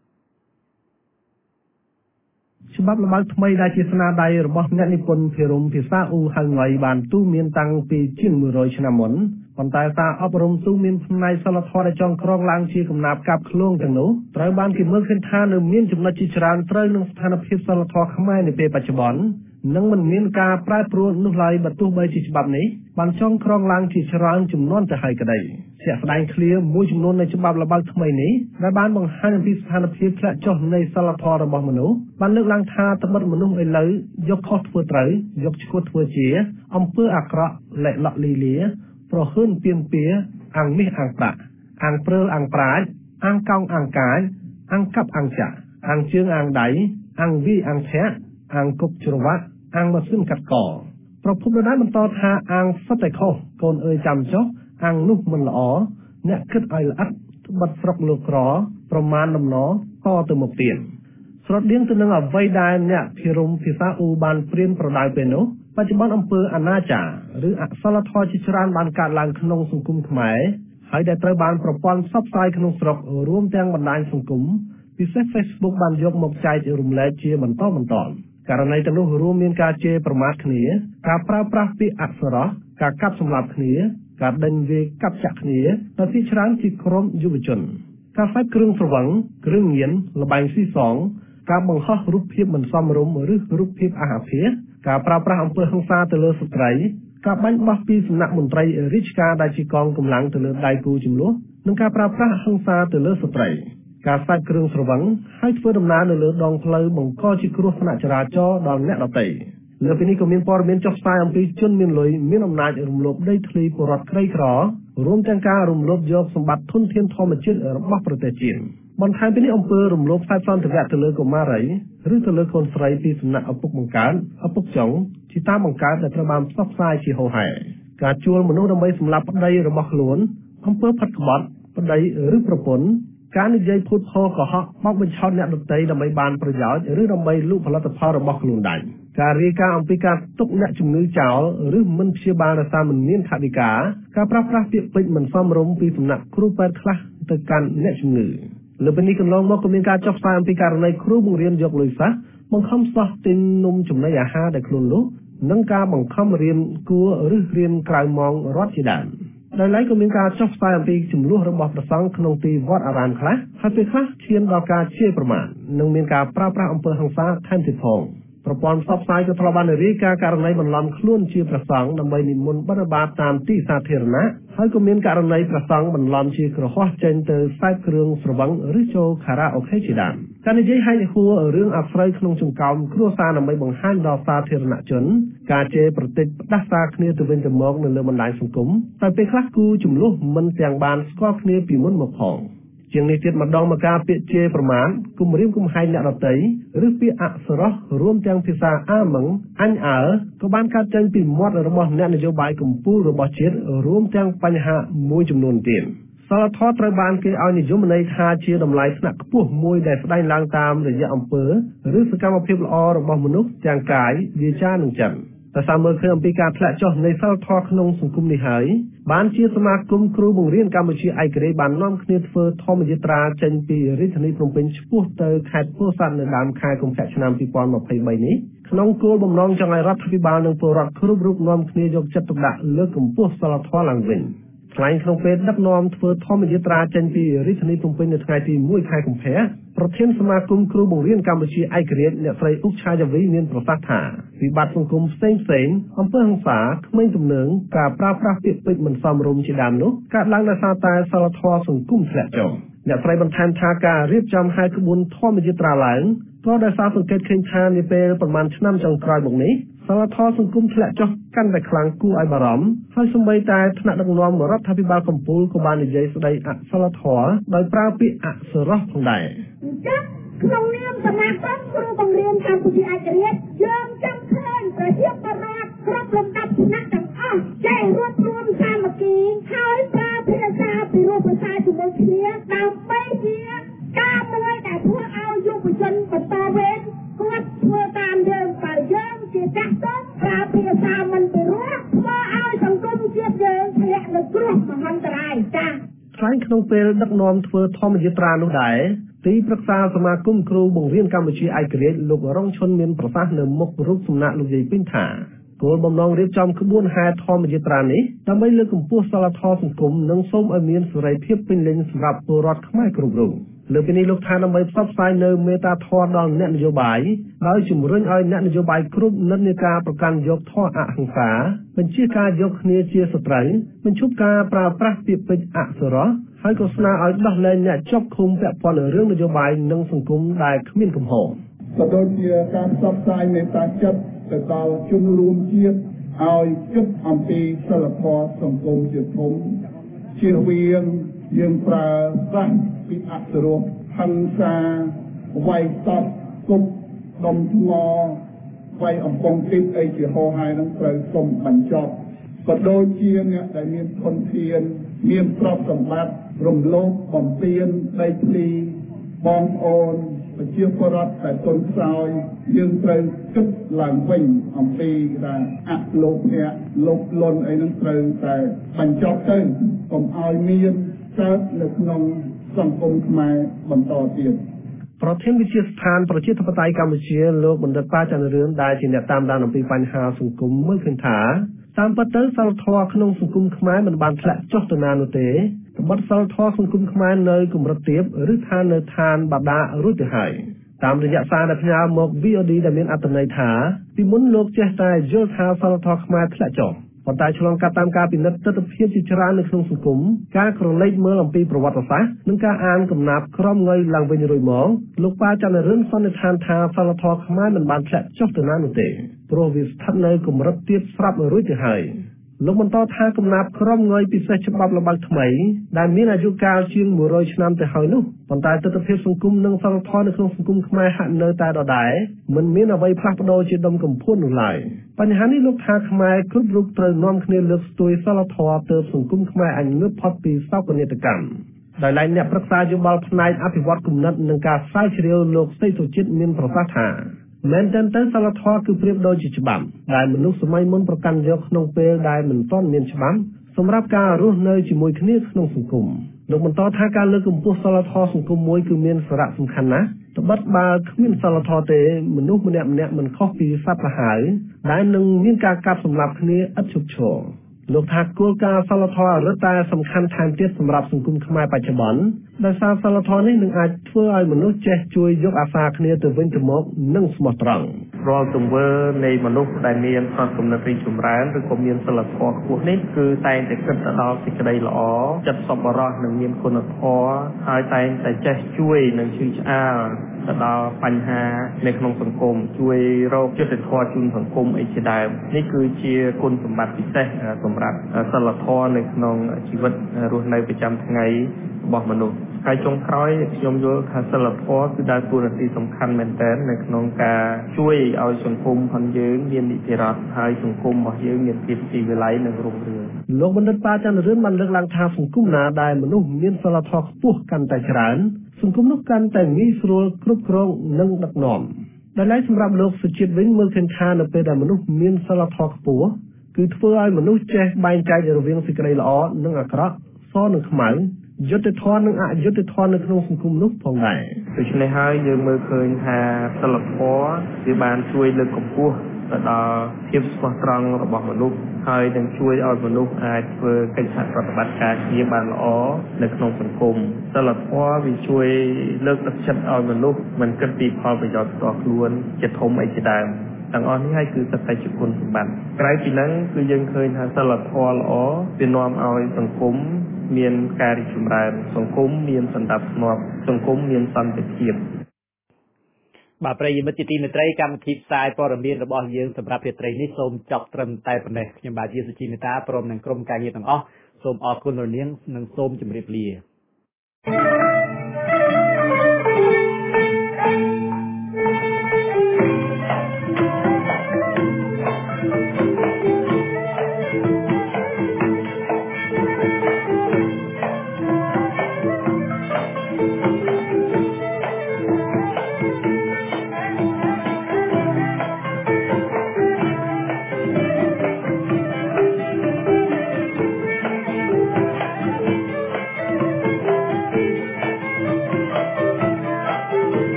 ច្បាប់ល្បើកថ្មីដែលជាស្នាដៃរបស់អ្នកនិពន្ធភិរមភាសាអ៊ូហៅង៉ៃបានទូមានតាំងពីជាងមួយរយឆ្នាំមុនប៉ុន្តែសារអប់រំទូមានផ្នែកសិលធម៌ដែលចង់ក្រងឡើងជាកំណាព្យកាប់ឃ្លោងទាំងនោះត្រូវបានគេមើលឃើញថានៅមានចំណុចជាច្រើនត្រូវនឹងស្ថានភាពសិលធម៌ខ្មែរនាពេលបច្ចុប្បន្ននឹងមិនមានការប្រែប្រួលនោះឡើយបើទោះបីជាច្បាប់នេះបានចង់ក្រងឡើងជាច្រើនចំនួនទៅហើយក្តីជាក់ស្ដែងឃ្លាមួយចំនួននៃច្បាប់ល្បើកថ្មីនេះដែលបានបង្ហាញអំពីស្ថានភាពធ្លាក់ចុះនៃសិលធម៌របស់មនុស្សបានលើកឡើងថាត្បិតមនុស្សឥឡូវយកខុសធ្វើត្រូវយកឈ្គួតធ្វើជាអំពើអាក្រក់លែកលក់លីលាប្រហើនពៀនពៀអាំងមាសអាំងប្រាក់អាំងព្រើលអាំងប្រាជ្ញអាំងកោងអាំងកាយអាំងកាប់អាំងចាក់អាំងជើងអាំងដៃអាំងវីអាំងធាក់អាំងគប់ច្រវាក់អាំងម៉ាស៊ីនកាត់កប្រភពដដែលបន្តថាអាំងសុទ្ធតែខុសកូនអើយចាំចុះអាំងនោះមិនល្អអ្នកគិតឲ្យល្អិតបិទស្រុកលោកក្រប្រមាណដំណតទៅមុខទៀតស្រដៀងទៅនឹងអ្វីដែលអ្នកភិរមភាសាអ៊ូបានព្រានប្រដៅពេលនោះបច្ចុប្បន្នអំពើអនាចារឬអសិលធម៌ជាច្រើនបានកើតឡើងក្នុងសង្គមខ្មែរហើយដែលត្រូវបានប្រព័ន្ធផ្សព្វផ្សាយក្នុងស្រុករួមទាំងបណ្ដាញសង្គមពិសេស Facebook បានយកមកចែករំលែកជាបន្តបន្ទាប់ករណីទាំងនោះរួមមានការជេរប្រមាថគ្នាការប្រើប្រាស់ពាក្យអប្សរោះការកាប់សម្លាប់គ្នាការដេញវាយកាប់ចាក់គ្នាដែលជាច្រើនជាក្រុមយុវជនការសាច់គ្រឿងស្រវឹងគ្រឿងញៀនល្បែងស៊ីសងការបង្ហោះរូបភាពមិនសមរម្យឬរូបភាពអាហារការប្រើប្រាស់អំពើហិង្សាទៅលើស្ត្រីការបាញ់បោះពីសំណាក់មន្ត្រីរាជការដែលជាកងកម្លាំងទៅលើដៃគូចំនួននិងការប្រើប្រាស់ហិង្សាទៅលើស្ត្រីការសាច់គ្រឿងស្រវឹងហើយធ្វើដំណើរនៅលើដងផ្លូវបង្កជាគ្រោះថ្នាក់ចរាចរណ៍ដល់អ្នកដទៃលើពីនេះក៏មានព័ត៌មានចុះផ្សាយអំពីជនមានលុយមានអំណាចរំលោភដីធ្លីពលរដ្ឋក្រីក្ររួមទាំងការរំលោភយកសម្បត្តិធនធានធម្មជាតិរបស់ប្រទេសជាតិបន្ថែមពីនេះអំពើរំលោភខ្សែសន្តិវៈទៅលើកុមារីឬទៅលើកូនស្រីពីសំណាក់ឪពុកបង្កើតឪពុកចុងជាតាមបង្កើតដែលត្រូវបានផ្សព្វផ្សាយជាហូរហែការជួលមនុស្សដើម្បីសម្លាប់ប្តីរបស់ខ្លួនអំពើផាត់ក្បត់ប្តីឬប្រពន្ធការនិយាយភូតភរកុហកបោកបញ្ឆោតអ្នកដទៃដើម្បីបានប្រយោជន៍ឬដើម្បីលូកផលិតផលរបស់ខ្លួនដែរការរាយការណ៍អំពីការទុកអ្នកជំងឺចោលឬមិនព្យាបាលដោយសារមិនមានថវិកាការប្រើប្រាស់ពាក្យពេចន៍មិនសមរម្យពីសំណាក់គ្រូពេទ្យខ្លះទៅកាន់អ្នកជំងឺលើពីនេះកន្លងមកក៏មានការចុះផ្សាយអំពីករណីគ្រូបង្រៀនយកលុយសាសបង្ខំសិស្សទិញនំចំណីអាហារដែលខ្លួនលក់និងការបង្ខំរៀនគួរឬរៀនក្រៅម៉ោងរដ្ឋជាដើមដោយឡែកក៏មានការចុះផ្សាយអំពីចំនួនរបស់ព្រះសង្ឃក្នុងទីវត្តអារាមខ្លះហើយពេលខ្លះឈានដល់ការជេរប្រមាថនិងមានការប្រើប្រាស់អំពើហិង្សាថែមទៀតផងប្រព័ន្ធផ្សព្វផ្សាយក៏ធ្លាប់បានរាយការណ៍ករណីបន្លំខ្លួនជាព្រះសង្ឃដើម្បីនិមន្តបិណ្ឌបាតតាមទីសាធារណៈហើយក៏មានករណីព្រះសង្ឃបន្លំជាក្រហោះចេញទៅខ្សែគ្រឿងស្រវឹងឬចូលខារ៉ាអូខេជាដើមការនិយាយហែកហួររឿងអាស្រូវក្នុងចង្កោមគ្រួសារដើម្បីបង្ហាញដល់សាធារណជនការជេរប្រតិចផ្ដាសាគ្នាទៅវិញទៅមកនៅលើបណ្ដាញសង្គមតែពេលខ្លះគូចំនួនមិនទាំងបានស្គាល់គ្នាពីមុនមកផងជាងនេះទៀតម្ដងមកការពាក្យជេរប្រមាថគំរាមកំហែងអ្នកដទៃឬពាក្យអប្សរោះរួមទាំងភាសាអាម៉ង់អញអើក៏បានកើតចេញពីមាត់របស់អ្នកនយោបាយកម្ពុជារបស់ជាតិរួមទាំងបញ្ហាមួយចំនួនទៀតសិលធម៌ត្រូវបានគេឲ្យនិយមន័យថាជាតម្លៃថ្នាក់ខ្ពស់មួយដែលស្ដែងឡើងតាមរយៈអំពើឬសកម្មភាពល្អរបស់មនុស្សទាំងកាយវាចានិងចិត្តតែតាមមើលឃើញអំពីការធ្លាក់ចុះនៃសិលធម៌ក្នុងសង្គមនេះហើយបានជាសមាគមគ្រូបង្រៀនកម្ពុជាឯករាជ្យបាននាំគ្នាធ្វើធម្មយាត្រាចេញពីរាជធានីភ្នំពេញឆ្ពោះទៅខេត្តពោធិ៍សាត់នៅដើមខែកុម្ភៈឆ្នាំពីរពាន់ម្ភៃបីនេះក្នុងគោលបំណងចង់ឲ្យរដ្ឋាភិបាលនិងពលរដ្ឋគ្រប់រូបនាំគ្នាយកចិត្តទុកដាក់លើកកម្ពស់សិលធម៌ឡើងវិញថ្លែងក្នុងពេលដឹកនាំធ្វើធម្មយាត្រាចេញពីរាជធានីភ្នំពេញនៅថ្ងៃទីមួយខែកុម្ភៈប្រធានសមាគមគ្រូបង្រៀនកម្ពុជាឯករាជ្យអ្នកស្រីអ៊ុកឆាយាវីមានប្រសាសន៍ថាវិបត្តិសង្គមផ្សេងផ្សេងអំពើហិង្សាក្មេងទំនើងការប្រើប្រាស់ពាក្យពេចន៍មិនសមរម្យជាដើមនោះកើតឡើងដោយសារតែសិលធម៌សង្គមធ្លាក់ចុះអ្នកស្រីបន្ថែមថាការរៀបចំហែកក្បួនធម្មយាត្រាឡើងក៏ដោយសារសង្កេតឃើញថានាពេលប្រមាណឆ្នាំចុងក្រោយមកនេះសសិលធម៌សង្គមធ្លាក់ចុះកាន់តែខ្លាំងគួរឲ្យបារម្ភហើយសូម្បីតែថ្នាក់ដឹកនាំរដ្ឋាភិបាលកំពូលក៏បាននិយាយស្ដីអសិលធម៌ដោយប្រើពាក្យអសុរោះផងដែរក្នុងនាមសមាគមគ្រូបង្រៀនកម្ពុជាឯករាជ្យយើងចង់ឃើញប្រជាពលរដ្ឋគ្រប់លំដាប់ថ្នាក់ទាំងអស់ចេះរួបរวมសាមគ្គីហើយប្រើភាសាពីរោះភាសាជាមួយគ្នាដើម្បីជាការមួយដែលធ្វើឲ្យយុវជនបន្តវេនគាត់ធ្វើតាមយើងបើយើងជាចាស់ទុំប្រើភាសាមិនពីរោះធ្វើឲ្យសង្គមជាតិយើងធ្លាក់នៅគ្រោះមហន្តរាយចា៎ថ្លែងក្នុងពេលដឹកនាំធ្វើធម្មយាត្រានោះដែរទីប្រឹក្សាសមាគមគ្រូបង្រៀនកម្ពុជាឯករាជ្យលោករងឈុនមានប្រសាសន៍នៅមុខរូបសំណាកលោកយាយពេញថាគោលបំណងរៀបចំក្បួនហែធម្មយាត្រានេះដើម្បីលើកកម្ពស់សិលធម៌សង្គមនិងសូមឲ្យមានសេរីភាពពេញលេញសម្រាប់ពលរដ្ឋខ្មែរគ្រប់រូបលើពីនេះលោកថាដើម្បីផ្សព្វផ្សាយនៅមេត្តាធម៌ដល់អ្នកនយោបាយដោយជំរុញឲ្យអ្នកនយោបាយគ្រប់និន្នាការប្រកាន់យកធម៌អហិង្សាបញ្ជាការយកគ្នាជាសត្រូវបញ្ឈប់ការប្រើប្រាស់ពាក្យពេចន៍អសុរោះហើយក៏ស្នើឲ្យដោះលែងអ្នកជាប់ឃុំពាក់ព័ន្ធនឹងរឿងនយោបាយនិងសង្គមដែលគ្មានកំហុសក៏ដូចជាការផ្សព្វផ្សាយមេត្តាចិត្តទៅដល់ជនរួមជាតិឲ្យគិតអំពីសិលធម៌សង្គមជាធំជៀសវាងយើងប្រើប្រាស់ពីអសុរោះហិង្សាវាយតប់គប់ដុំថ្មវាយអំពងទីបអីជាហោហាយនឹងត្រូវសុំបញ្ចប់ក៏ដូចជាអ្នកដែលមានធនធានមានទ្រព្យសម្បត្តិរំលោភបំពានដីធ្លីបងប្អូនប្រជាពលរដ្ឋតែទុនខ្សោយយើងត្រូវគិតឡើងវិញអំពីថាអលោភៈលោភលន់អីហ្នឹងត្រូវតែបញ្ចប់ទៅកុំឲ្យមានកើតនៅក្នុងសង្គមខ្មែរបន្តទៀតប្រធានវិទ្យាស្ថានប្រជាធិបតេយ្យកម្ពុជាលោកបណ្ឌិតប៉ាចន្ទរឿនដែលជាអ្នកតាមដានអំពីបញ្ហាសង្គមមើលឃើញថាតាមពិតទៅសិលធម៌ក្នុងសង្គមខ្មែរមិនបានធ្លាក់ចុះទៅណានោះទេត្បិតសិលធម៌សង្គមខ្មែរនៅកម្រិតទាបឬថានៅឋានបដារួចទៅហើយតាមរយៈសារដែលផ្ញើមក វី អូ ឌី ដែលមានអត្ថន័យថាពីមុនលោកចេះតែយល់ថាសិលធម៌ខ្មែរធ្លាក់ចុះប៉ុន្តែឆ្លងកាត់តាមការពិនិត្យទស្សនវិជ្ជាជាច្រើននៅក្នុងសង្គមការក្រឡេកមើលអំពីប្រវត្តិសាស្ត្រនិងការអានកំណាព្យក្រមងើយឡើងវិញរួចមកលោកប៉ាចន្ទរឿនសន្និដ្ឋានថាសិលធម៌ខ្មែរមិនបានធ្លាក់ចុះទៅណានោះទេព្រោះវាស្ថិតនៅកម្រិតទាបស្រាប់រួចទៅហើយលោកបន្តថាកំណាព្យក្រមងើយពិសេសច្បាប់ល្បាច់ថ្មីដែលមានអាយុកាលជាងមួយរយឆ្នាំទៅហើយនោះប៉ុន្តែទស្សនវិជ្ជាសង្គមនិងសិលធម៌នៅក្នុងសង្គមខ្មែរហាក់នៅតែដដែលមិនមានអ្វីផ្លាស់ប្ដូរជាដុំកំភួននោះឡើយបញ្ហានេះលោកថាខ្មែរគ្រប់រូបត្រូវនាំគ្នាលើកស្ទួយសិលធម៌ទើបសង្គមខ្មែរអាចងើបផុតពីសោកនាដកម្មដោយឡែកអ្នកប្រឹក្សាយោបល់ផ្នែកអភិវឌ្ឍគំនិតនិងការស្រាវជ្រាវលោកស្រីសុជាតិមានប្រសាសន៍ថាមែនទែនទៅសិលធម៌គឺប្រៀបដូចជាច្បាប់ដែលមនុស្សសម័យមុនប្រកាន់យកក្នុងពេលដែលមិនទាន់មានច្បាប់សម្រាប់ការរស់នៅជាមួយគ្នាក្នុងសង្គមលោកបន្តថាការលើកកម្ពស់សិលធម៌សង្គមមួយគឺមានសារៈសំខាន់ណាស់ត្បិតបើគ្មានសិលធម៌ទេមនុស្សម្នាក់ម្នាក់មិនខុសពីសត្វប្រហើរដែលនឹងមានការកាប់សម្លាប់គ្នាឥតឈប់ឈរលោកថាគោលការណ៍សិលធម៌រឹតតែសំខាន់ថែមទៀតសម្រាប់សង្គមខ្មែរបច្ចុប្បន្នដោយសារសិលធម៌នេះនឹងអាចធ្វើឲ្យមនុស្សចេះជួយយកអាសាគ្នាទៅវិញទៅមកនិងស្មោះត្រង់រាល់ទង្វើនៃមនុស្សដែលមានផ្នត់គំនិតរីកចម្រើនឬក៏មានសិលធម៌ខ្ពស់នេះគឺតែងតែគិតទៅដល់សេចក្តីល្អចិត្តសប្បុរសនិងមានគុណធម៌ហើយតែងតែចេះជួយនិងជួយឆ្អាលទៅដល់បញ្ហានៅក្នុងសង្គមជួយរកយុត្តិធម៌ជូនសង្គមអីជាដើមនេះគឺជាគុណសម្បត្តិពិសេសសម្រាប់សិលធម៌នៅក្នុងជីវិតរស់នៅប្រចាំថ្ងៃរបស់មនុស្សហើយចុងក្រោយខ្ញុំយល់ថាសិលធម៌គឺដើរតួនាទីសំខាន់មែនទែននៅក្នុងការជួយឲ្យសង្គមផងយើងមាននីតិរដ្ឋហើយសង្គមរបស់យើងមានភាពស៊ីវិល័យនិងរុងរឿងលោកបណ្ឌិតប៉ាចន្ទរឿនបានលើកឡើងថាសង្គមណាដែលមនុស្សមានសិលធម៌ខ្ពស់កាន់តែច្រើនសង្គមនោះកាន់តែងាយស្រួលគ្រប់គ្រងនិងដឹកនាំដែលឡែកសម្រាប់លោកសុជាតិវិញមើលឃើញថានៅពេលដែលមនុស្សមានសិលធម៌ខ្ពស់គឺធ្វើឲ្យមនុស្សចេះបែងចែករវាងសេចក្តីល្អនិងអាក្រក់សនិងខ្មៅយុត្តិធម៌និងអយុត្តិធម៌នៅក្នុងសង្គមនោះផងដែរដូច្នេះហើយយើងមើលឃើញថាសិលធម៌វាបានជួយលើកកម្ពស់ទៅដល់ភាពស្មោះត្រង់របស់មនុស្សហើយនឹងជួយឲ្យមនុស្សអាចធ្វើកិច្ចសហប្រតិបត្តិការគ្នាបានល្អនៅក្នុងសង្គមសិលធម៌វាជួយលើកទឹកចិត្តឲ្យមនុស្សមិនគិតពីផលប្រយោជន៍ផ្ទាល់ខ្លួនជាធំអីជាដើមទាំងអស់នេះហើយគឺសត្វតែជាគុណសម្បត្តិក្រៅពីហ្នឹងគឺយើងឃើញថាសិលធម៌ល្អវានាំឲ្យសង្គមមានការរីកចម្រើនសង្គមមានសន្តិភាពសង្គមមានសន្តិភាពបាទប្រិយមិត្តជាទីមេត្រីកម្មវិធីផ្សាយព័ត៌មានរបស់យើងសម្រាប់រាត្រីនេះសូមចប់ត្រឹមតែប៉ុណ្ណេះខ្ញុំបាទជាសុជីមេតាព្រមនឹងក្រុមការងារទាំងអស់សូមអរគុណលោកនាងនិងសូមជម្រាបលា